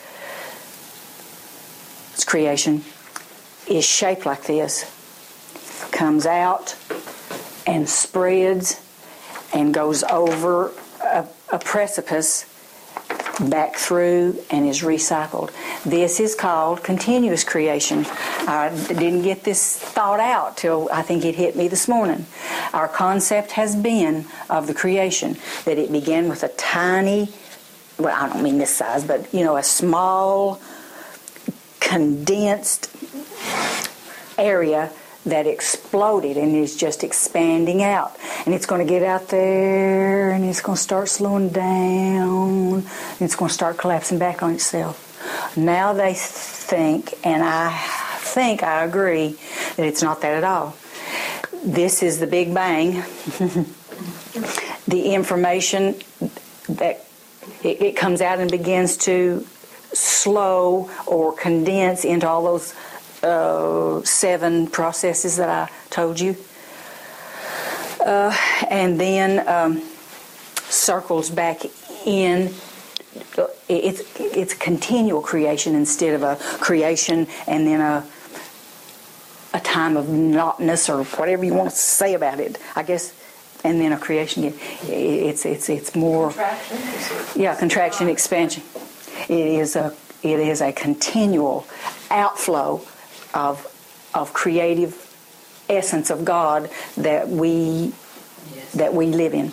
its creation, is shaped like this, comes out and spreads and goes over a precipice back through and is recycled. This is called continuous creation. I didn't get this thought out till I think it hit me this morning. Our concept has been of the creation that it began with a tiny, well, I don't mean this size, but a small, condensed area that exploded and is just expanding out. And it's going to get out there and it's going to start slowing down and it's going to start collapsing back on itself. Now they think, and I think I agree, that it's not that at all. This is the Big Bang. The information that it comes out and begins to slow or condense into all those 7 processes that I told you. And then circles back in. It's a continual creation instead of a creation and then a time of notness or whatever you want to say about it, I guess, and then a creation again. It's more contraction, expansion. It is a continual outflow of creative essence of God that we live in.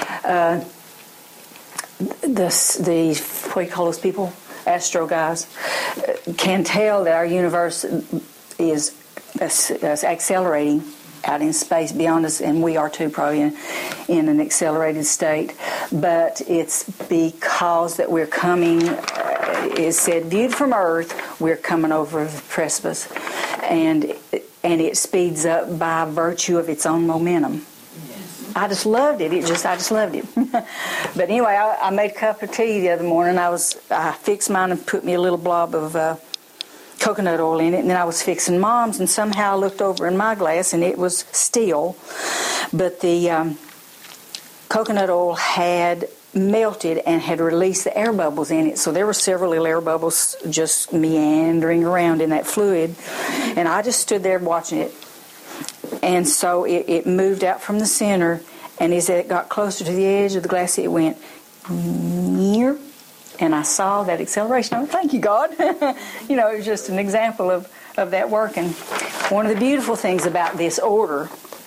The what do you call those people? Astro guys can tell that our universe is accelerating out in space beyond us, and we are too, probably in an accelerated state. But it's because that we're coming, it's said, viewed from Earth, we're coming over the precipice, and it speeds up by virtue of its own momentum. I just loved it. I just loved it. But anyway, I made a cup of tea the other morning. I fixed mine and put me a little blob of coconut oil in it, and then I was fixing Mom's, and somehow I looked over in my glass, and it was still, but the coconut oil had melted and had released the air bubbles in it. So there were several little air bubbles just meandering around in that fluid, and I just stood there watching it. And so it moved out from the center, and as it got closer to the edge of the glass, it went near, and I saw that acceleration. Oh, thank you, God. It was just an example of that working. One of the beautiful things about this order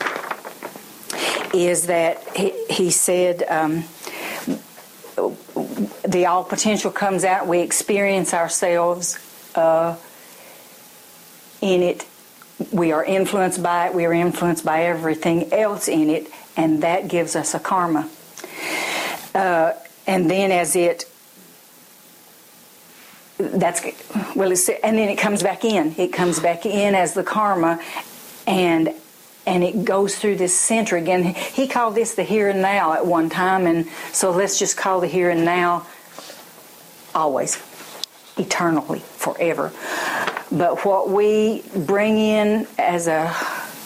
is that he said the all potential comes out. We experience ourselves in it. We are influenced by it. We are influenced by everything else in it, and that gives us a karma. And then as and then it comes back in. It comes back in as the karma, and it goes through this center again. He called this the here and now at one time, and so let's just call the here and now always, eternally, forever. But what we bring in as a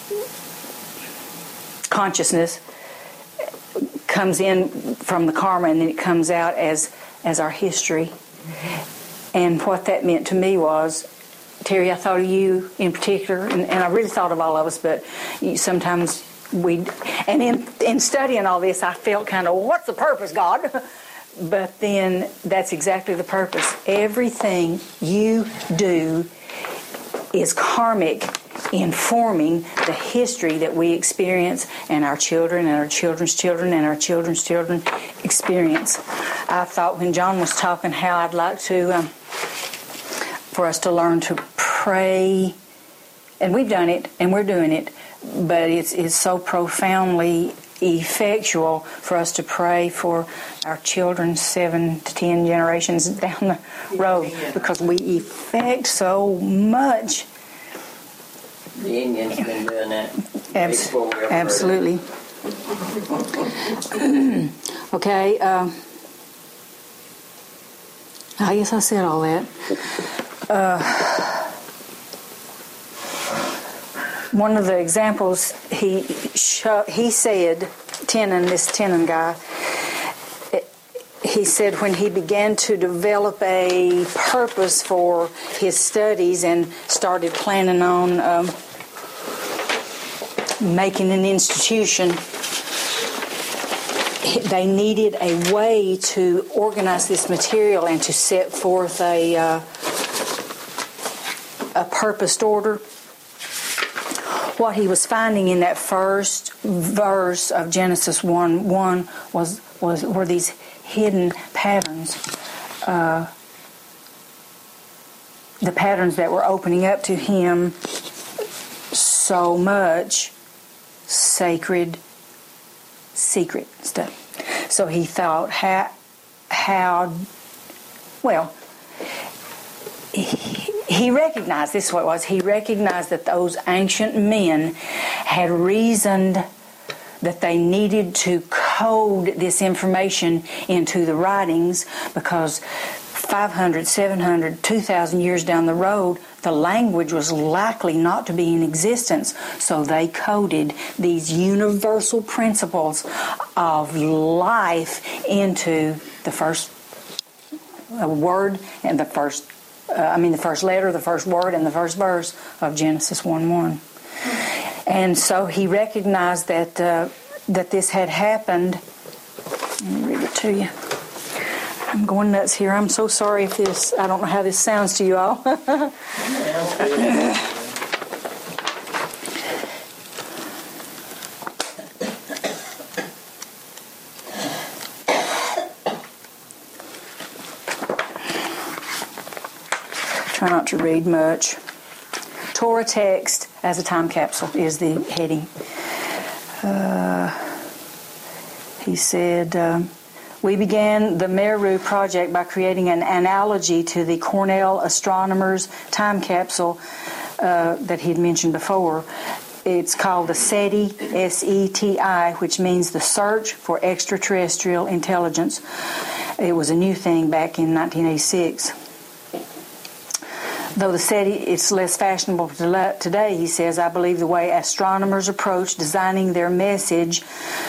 consciousness comes in from the karma, and then it comes out as our history. And what that meant to me was, Terry, I thought of you in particular, and I really thought of all of us, but sometimes and in studying all this, I felt kind of, what's the purpose, God? But then that's exactly the purpose. Everything you do is karmic, informing the history that we experience, and our children and our children's children and our children's children experience. I thought when John was talking how I'd like to for us to learn to pray, and we've done it and we're doing it, but it's so profoundly effectual for us to pray for our children 7 to 10 generations down the road, because we effect so much. The Indians been doing that. Absolutely. Okay. I guess I said all that. One of the examples he said, this Tenon guy, he said when he began to develop a purpose for his studies and started planning on making an institution, they needed a way to organize this material and to set forth a purposed order. What he was finding in that first verse of Genesis 1:1 were these hidden patterns, the patterns that were opening up to him so much sacred, secret stuff. So he thought, he recognized, this is what it was, he recognized that those ancient men had reasoned that they needed to code this information into the writings because 500, 700, 2,000 years down the road, the language was likely not to be in existence. So they coded these universal principles of life into the first word and the first letter, the first word, and the first verse of Genesis 1:1. And so he recognized that this had happened. Let me read it to you. I'm going nuts here. I'm so sorry if I don't know how this sounds to you all. Try not to read much. Torah text as a time capsule is the heading. He said, we began the Meru project by creating an analogy to the Cornell astronomers' time capsule that he had mentioned before. It's called the SETI, S-E-T-I, which means the Search for Extraterrestrial Intelligence. It was a new thing back in 1986. Though the SETI, it's less fashionable today, he says, I believe the way astronomers approach designing their message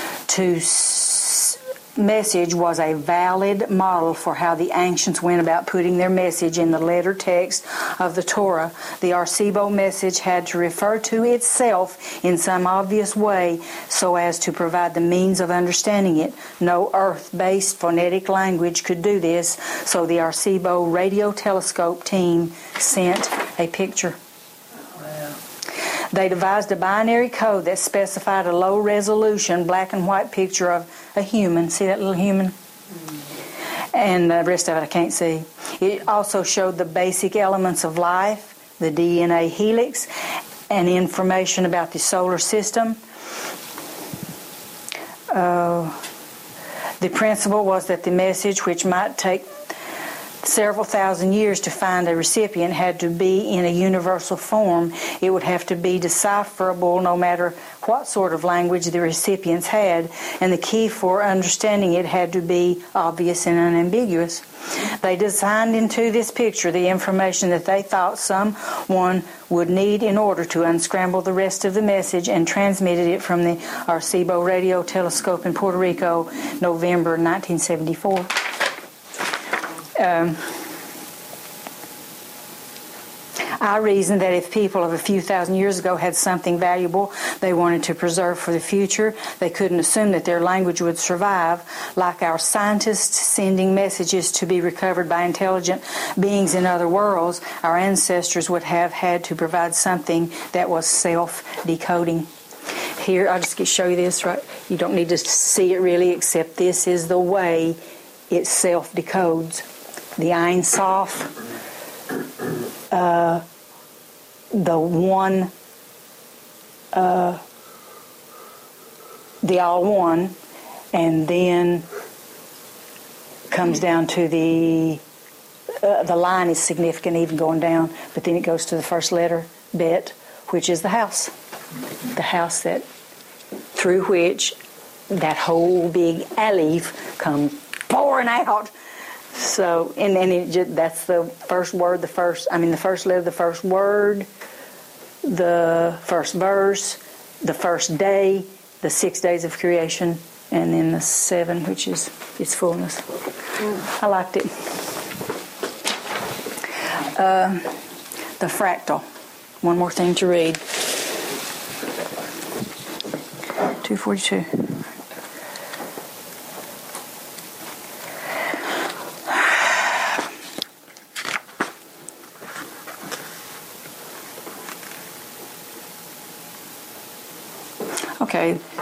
was a valid model for how the ancients went about putting their message in the letter text of the Torah. The Arcibo message had to refer to itself in some obvious way so as to provide the means of understanding it. No Earth-based phonetic language could do this, so the Arcibo radio telescope team sent a picture. They devised a binary code that specified a low-resolution black and white picture of a human. See that little human? And the rest of it I can't see. It also showed the basic elements of life, the DNA helix, and information about the solar system. The principle was that the message, which might take several thousand years to find a recipient, had to be in a universal form. It would have to be decipherable no matter what sort of language the recipients had, and the key for understanding it had to be obvious and unambiguous. They designed into this picture the information that they thought someone would need in order to unscramble the rest of the message, and transmitted it from the Arcibo radio telescope in Puerto Rico, November 1974. I reasoned that if people of a few thousand years ago had something valuable they wanted to preserve for the future, they couldn't assume that their language would survive. Like our scientists sending messages to be recovered by intelligent beings in other worlds, our ancestors would have had to provide something that was self-decoding. Here, I'll just show you this, right? You don't need to see it really, except this is the way it self-decodes. The Ein Sof, the one, the all one, and then comes down to the line is significant even going down, but then it goes to the first letter, Bet, which is the house that through which that whole big Aleph comes pouring out. So, and then that's the first word, the first letter, the first word, the first verse, the first day, the 6 days of creation, and then the 7, which is its fullness. I liked it. The fractal. One more thing to read. 242.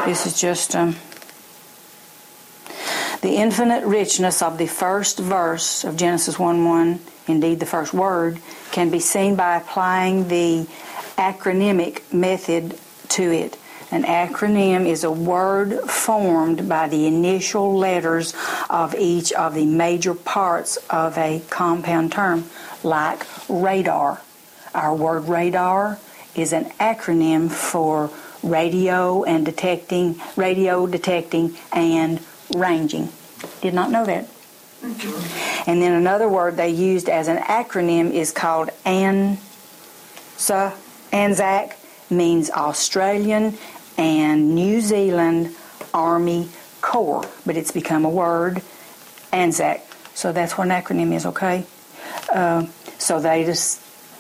This is just the infinite richness of the first verse of Genesis 1:1, indeed the first word, can be seen by applying the acronymic method to it. An acronym is a word formed by the initial letters of each of the major parts of a compound term, like radar. Our word radar is an acronym for radio detecting, and ranging. Did not know that. And then another word they used as an acronym is called ANZAC, means Australian and New Zealand Army Corps, but it's become a word, ANZAC. So that's what an acronym is, okay? So they just...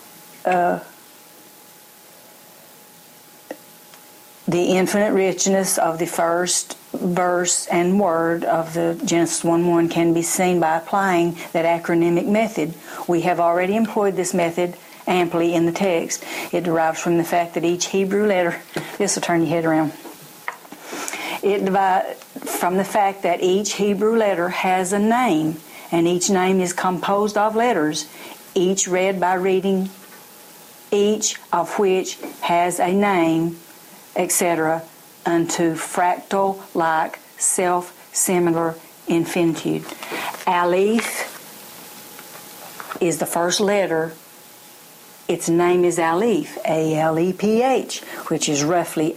the infinite richness of the first verse and word of the Genesis 1:1 can be seen by applying that acronymic method. We have already employed this method amply in the text. It derives from the fact that each Hebrew letter, this will turn your head around. It derives from the fact that each Hebrew letter has a name, and each name is composed of letters, each read by reading, each of which has a name, etc., unto fractal-like self-similar infinitude. Aleph is the first letter. Its name is Aleph, A-L-E-P-H, which is roughly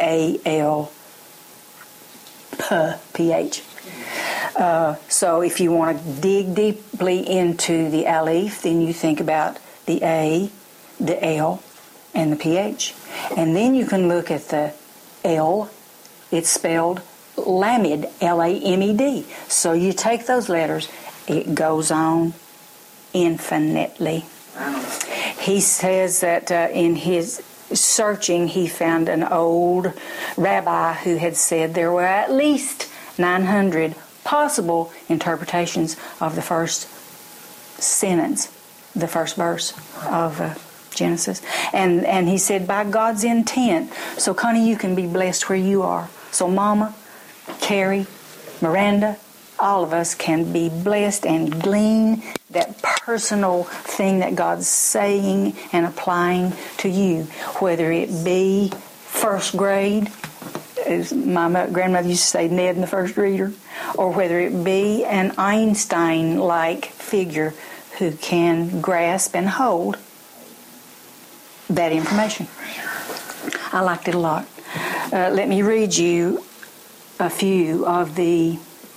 A-L-P-H. So if you want to dig deeply into the Aleph, then you think about the A, the L, and the PH. And then you can look at the L. It's spelled Lamed, L-A-M-E-D. So you take those letters, it goes on infinitely. He says that in his searching, he found an old rabbi who had said there were at least 900 possible interpretations of the first sentence, the first verse of Genesis. And he said, by God's intent. So, Connie, you can be blessed where you are. So, Mama, Carrie, Miranda, all of us can be blessed and glean that personal thing that God's saying and applying to you, whether it be first grade, as my grandmother used to say, Ned in the first reader, or whether it be an Einstein-like figure who can grasp and hold that information. I liked it a lot. Let me read you a few of the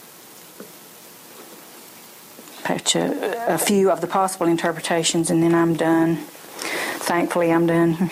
possible interpretations, and then I'm done. Thankfully, I'm done.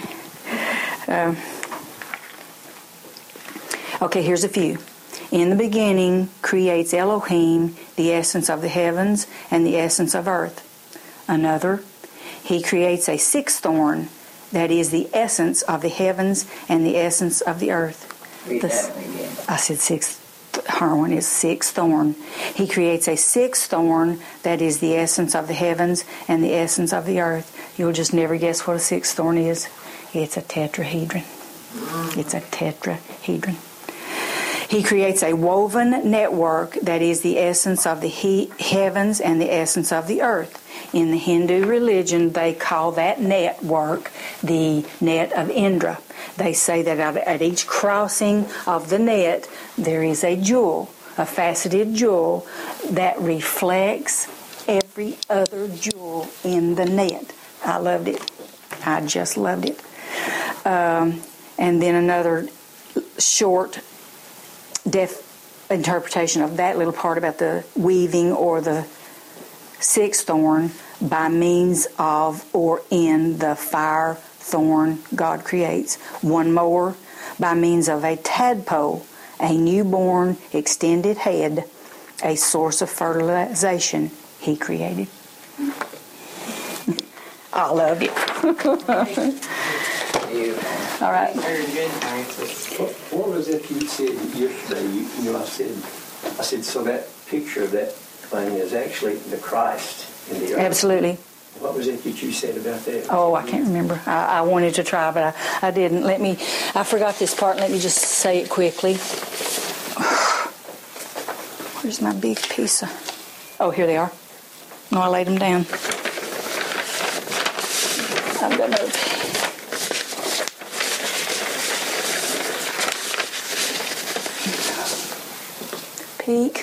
Okay, here's a few. In the beginning creates Elohim the essence of the heavens and the essence of earth. Another, he creates a sixth thorn that is the essence of the heavens and the essence of the earth. Read that one again. I said sixth. Her one is sixth thorn. He creates a sixth thorn that is the essence of the heavens and the essence of the earth. You'll just never guess what a sixth thorn is. It's a tetrahedron. It's a tetrahedron. He creates a woven network that is the essence of the heavens and the essence of the earth. In the Hindu religion, they call that network the net of Indra. They say that at each crossing of the net, there is a jewel, a faceted jewel, that reflects every other jewel in the net. I loved it. I just loved it. And then another short interpretation of that little part about the weaving or the sixth thorn, by means of or in the fire thorn God creates. One more, by means of a tadpole, a newborn extended head, a source of fertilization he created. I loved it. All right. Very good, Francis. What was that you said yesterday? I said, so that picture of that thing is actually the Christ in the earth. Absolutely. What was it that you said about that? Oh, I can't remember. I wanted to try, but I didn't. I forgot this part. Let me just say it quickly. Where's my big piece of... Oh, here they are. No, I laid them down. I've got another peek.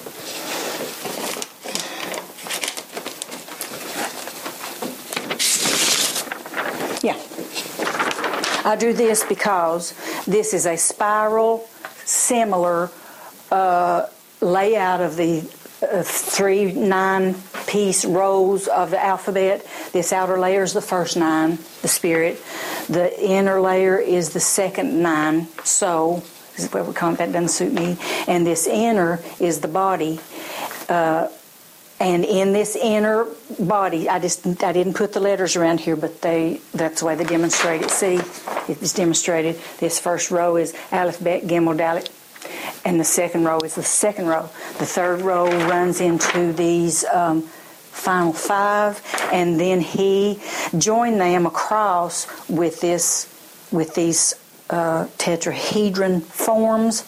Yeah. I do this because this is a spiral, similar layout of the 3 9-piece rows of the alphabet. This outer layer is the first 9, the spirit. The inner layer is the second 9, soul. This is what we call it. That doesn't suit me. And this inner is the body. And in this inner body, I didn't put the letters around here, but that's the way they demonstrate it. See, it's demonstrated. This first row is Aleph, Bet, Gimel, Dalet, and the second row is the second row. The third row runs into these final 5, and then he joined them across with these tetrahedron forms.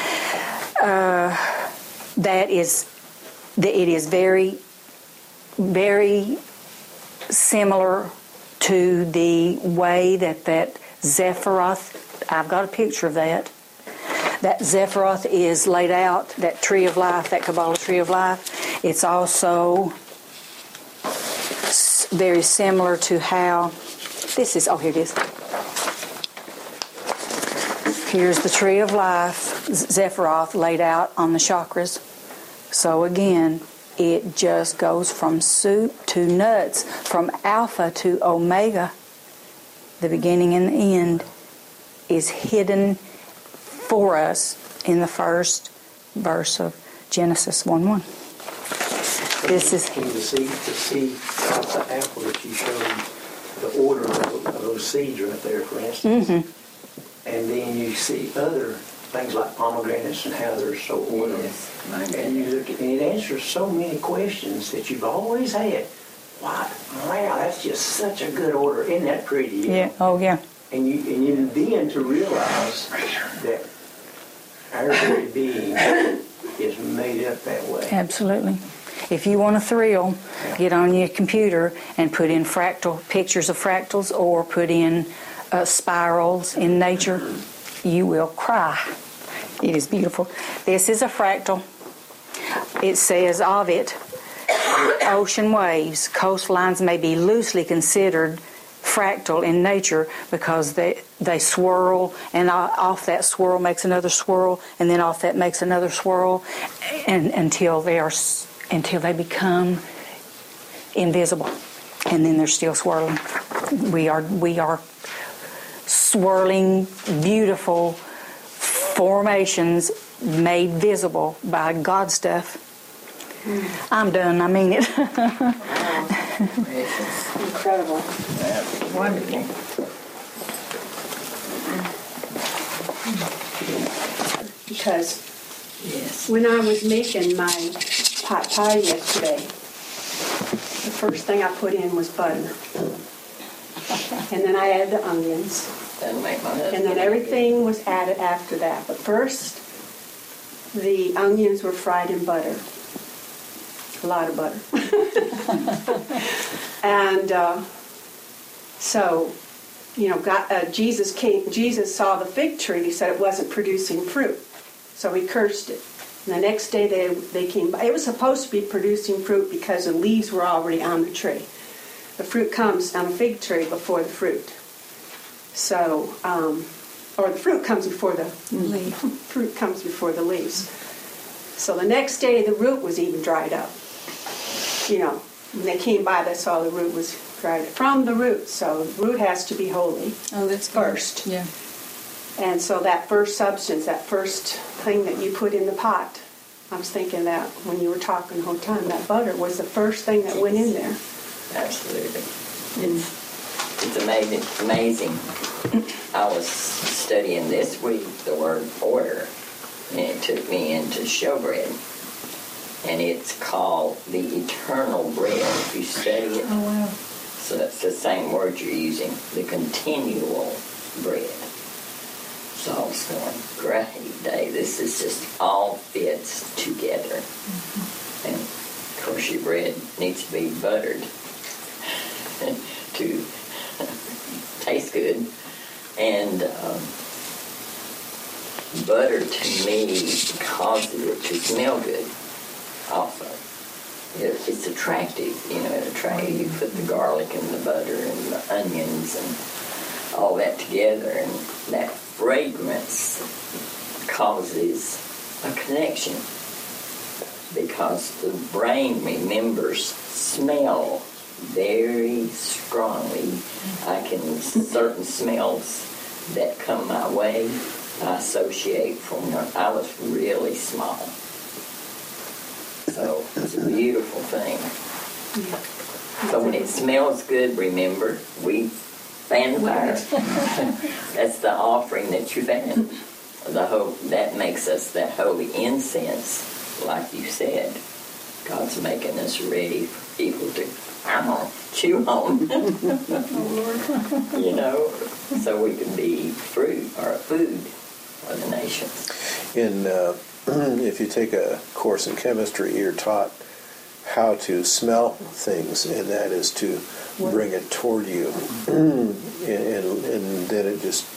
It is very, very similar to the way that Zephyroth, I've got a picture of that. That Zephyroth is laid out, that tree of life, that Kabbalah tree of life. It's also very similar to how this is. Oh, here it is. Here's the tree of life, Zephyroth, laid out on the chakras. So again, it just goes from soup to nuts, from alpha to omega. The beginning and the end is hidden for us in the first verse of Genesis 1:1. This is the seed of the apple that you showed, the order of those seeds right there, for instance. Mm-hmm. And then you see other things like pomegranates and how they're so ordered. Yes, and you look at, and it answers so many questions that you've always had. Wow, that's just such a good order. Isn't that pretty? Yeah. Oh, yeah. And you then to realize that our very being is made up that way. Absolutely. If you want a thrill, get on your computer and put in pictures of fractals, or put in spirals in nature. You will cry. It is beautiful. This is a fractal. It says of it, ocean waves, coastlines may be loosely considered fractal in nature because they swirl, and off that swirl makes another swirl, and then off that makes another swirl, and until they become invisible, and then they're still swirling. We are swirling, beautiful formations made visible by God stuff. I'm done. I mean it. Incredible. That's wonderful. Because Yes. when I was making my pot pie yesterday, the first thing I put in was butter. And then I added the onions. That'll make my husband And then everything was added after that. But first, the onions were fried in butter. A lot of butter. And so, Jesus saw the fig tree. He said it wasn't producing fruit. So he cursed it. And the next day they came by. It was supposed to be producing fruit because the leaves were already on the tree. The fruit comes on a fig tree before the fruit. So, or the fruit comes before the leaf. Fruit comes before the leaves. So the next day the root was even dried up. When they came by, they saw the root was dried up from the root. So the root has to be holy. Oh, that's first. Good. Yeah. And so that first substance, that first thing that you put in the pot, I was thinking that when you were talking the whole time, that butter was the first thing that went in there. Absolutely. It's amazing. I was studying this week the word order, and it took me into showbread. And it's called the eternal bread if you study it. Oh, wow. So that's the same word you're using, the continual bread. Saul's going, great day. This is just all fits together. And of course, your bread needs to be buttered to taste good. And butter to me causes it to smell good also. It's attractive, you put the garlic and the butter and the onions and all that together, and that fragrance causes a connection because the brain remembers smell very strongly. Certain smells that come my way, I associate from when I was really small. So it's a beautiful thing. So when it smells good, remember, we fan fire. That's the offering that you fan. That makes us that holy incense, like you said. God's making us ready for people to chew on. So we can be fruit or food for the nations. If you take a course in chemistry, you're taught how to smell things, and that is to bring it toward you, and then it just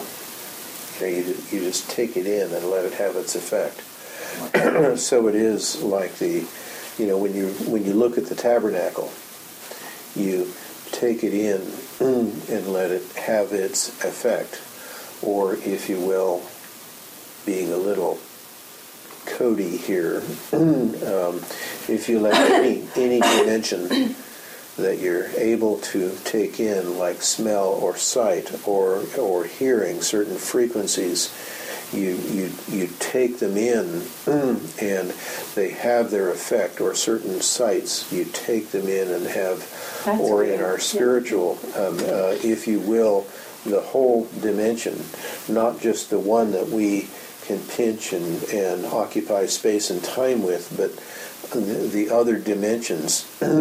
you just take it in and let it have its effect. So it is like when you look at the tabernacle, you take it in and let it have its effect, or if you will, being a little Cody here, if you let any dimension that you're able to take in, like smell or sight or hearing, certain frequencies, you take them in and they have their effect, or certain sights you take them in and have. That's or in our spiritual, if you will, the whole dimension, not just the one that we can pinch and occupy space and time with, but the other dimensions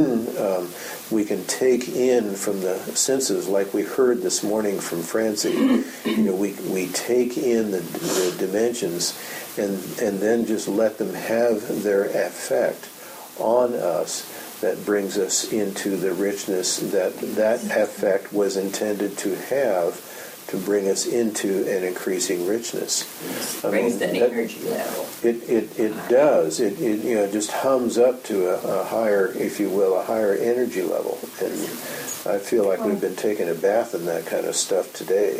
we can take in from the senses, like we heard this morning from Francie. We take in the dimensions and then just let them have their effect on us. That brings us into the richness that effect was intended to have, to bring us into an increasing richness. It brings that energy level. It does. It just hums up to a higher, if you will, a higher energy level. And I feel like we've been taking a bath in that kind of stuff today.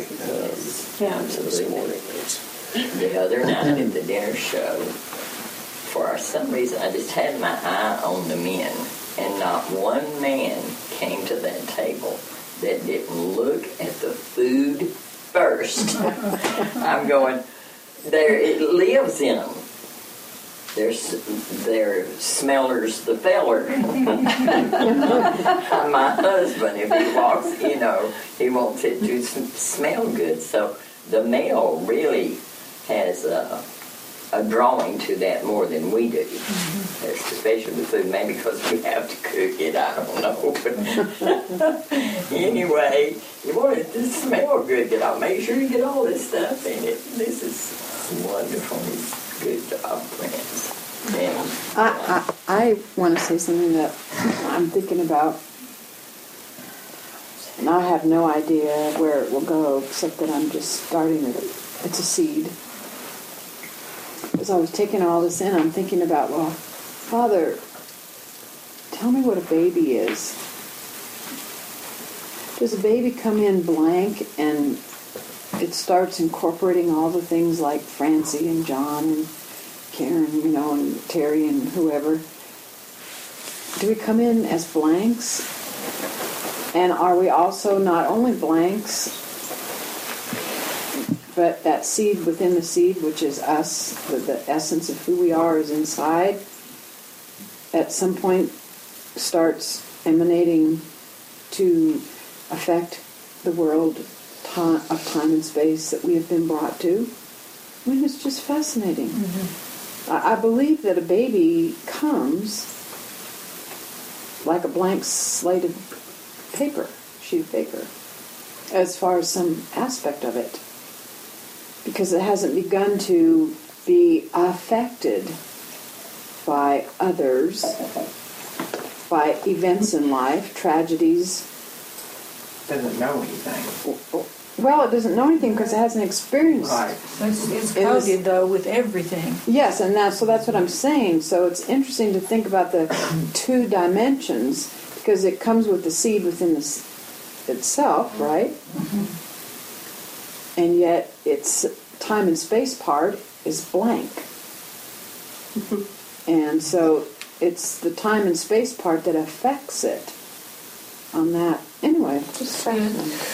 This morning. The other night at the dinner show, for some reason, I just had my eye on the men, and not one man came to that table that didn't look at the food first. I'm going, it lives in them. They're smellers, the feller. My husband, if he walks, he wants it to smell good. So the male really has a drawing to that more than we do. Especially with food, maybe because we have to cook it, I don't know. But anyway, you want it to smell good. Make sure you get all this stuff in it. This is wonderful. Good job, friends. I want to say something that I'm thinking about, and I have no idea where it will go, except that I'm just starting it. It's a seed. As I was taking all this in, I'm thinking about, well, Father, tell me what a baby is. Does a baby come in blank and it starts incorporating all the things like Francie and John and Karen, and Terry and whoever? Do we come in as blanks? And are we also not only blanks, but that seed within the seed, which is us, the essence of who we are is inside, at some point starts emanating to affect the world of time and space that we have been brought to? I mean, it's just fascinating. I believe that a baby comes like a blank slate of paper, sheet of paper, as far as some aspect of it. because it hasn't begun to be affected by others, by events in life, tragedies. Doesn't know anything. Well, it doesn't know anything because it hasn't experienced. Right. It's coded, though, with everything. Yes, and that's what I'm saying. So it's interesting to think about the two dimensions because it comes with the seed within itself, right? Mm-hmm. And yet its time and space part is blank. And so it's the time and space part that affects it on that. Anyway, just fascinating.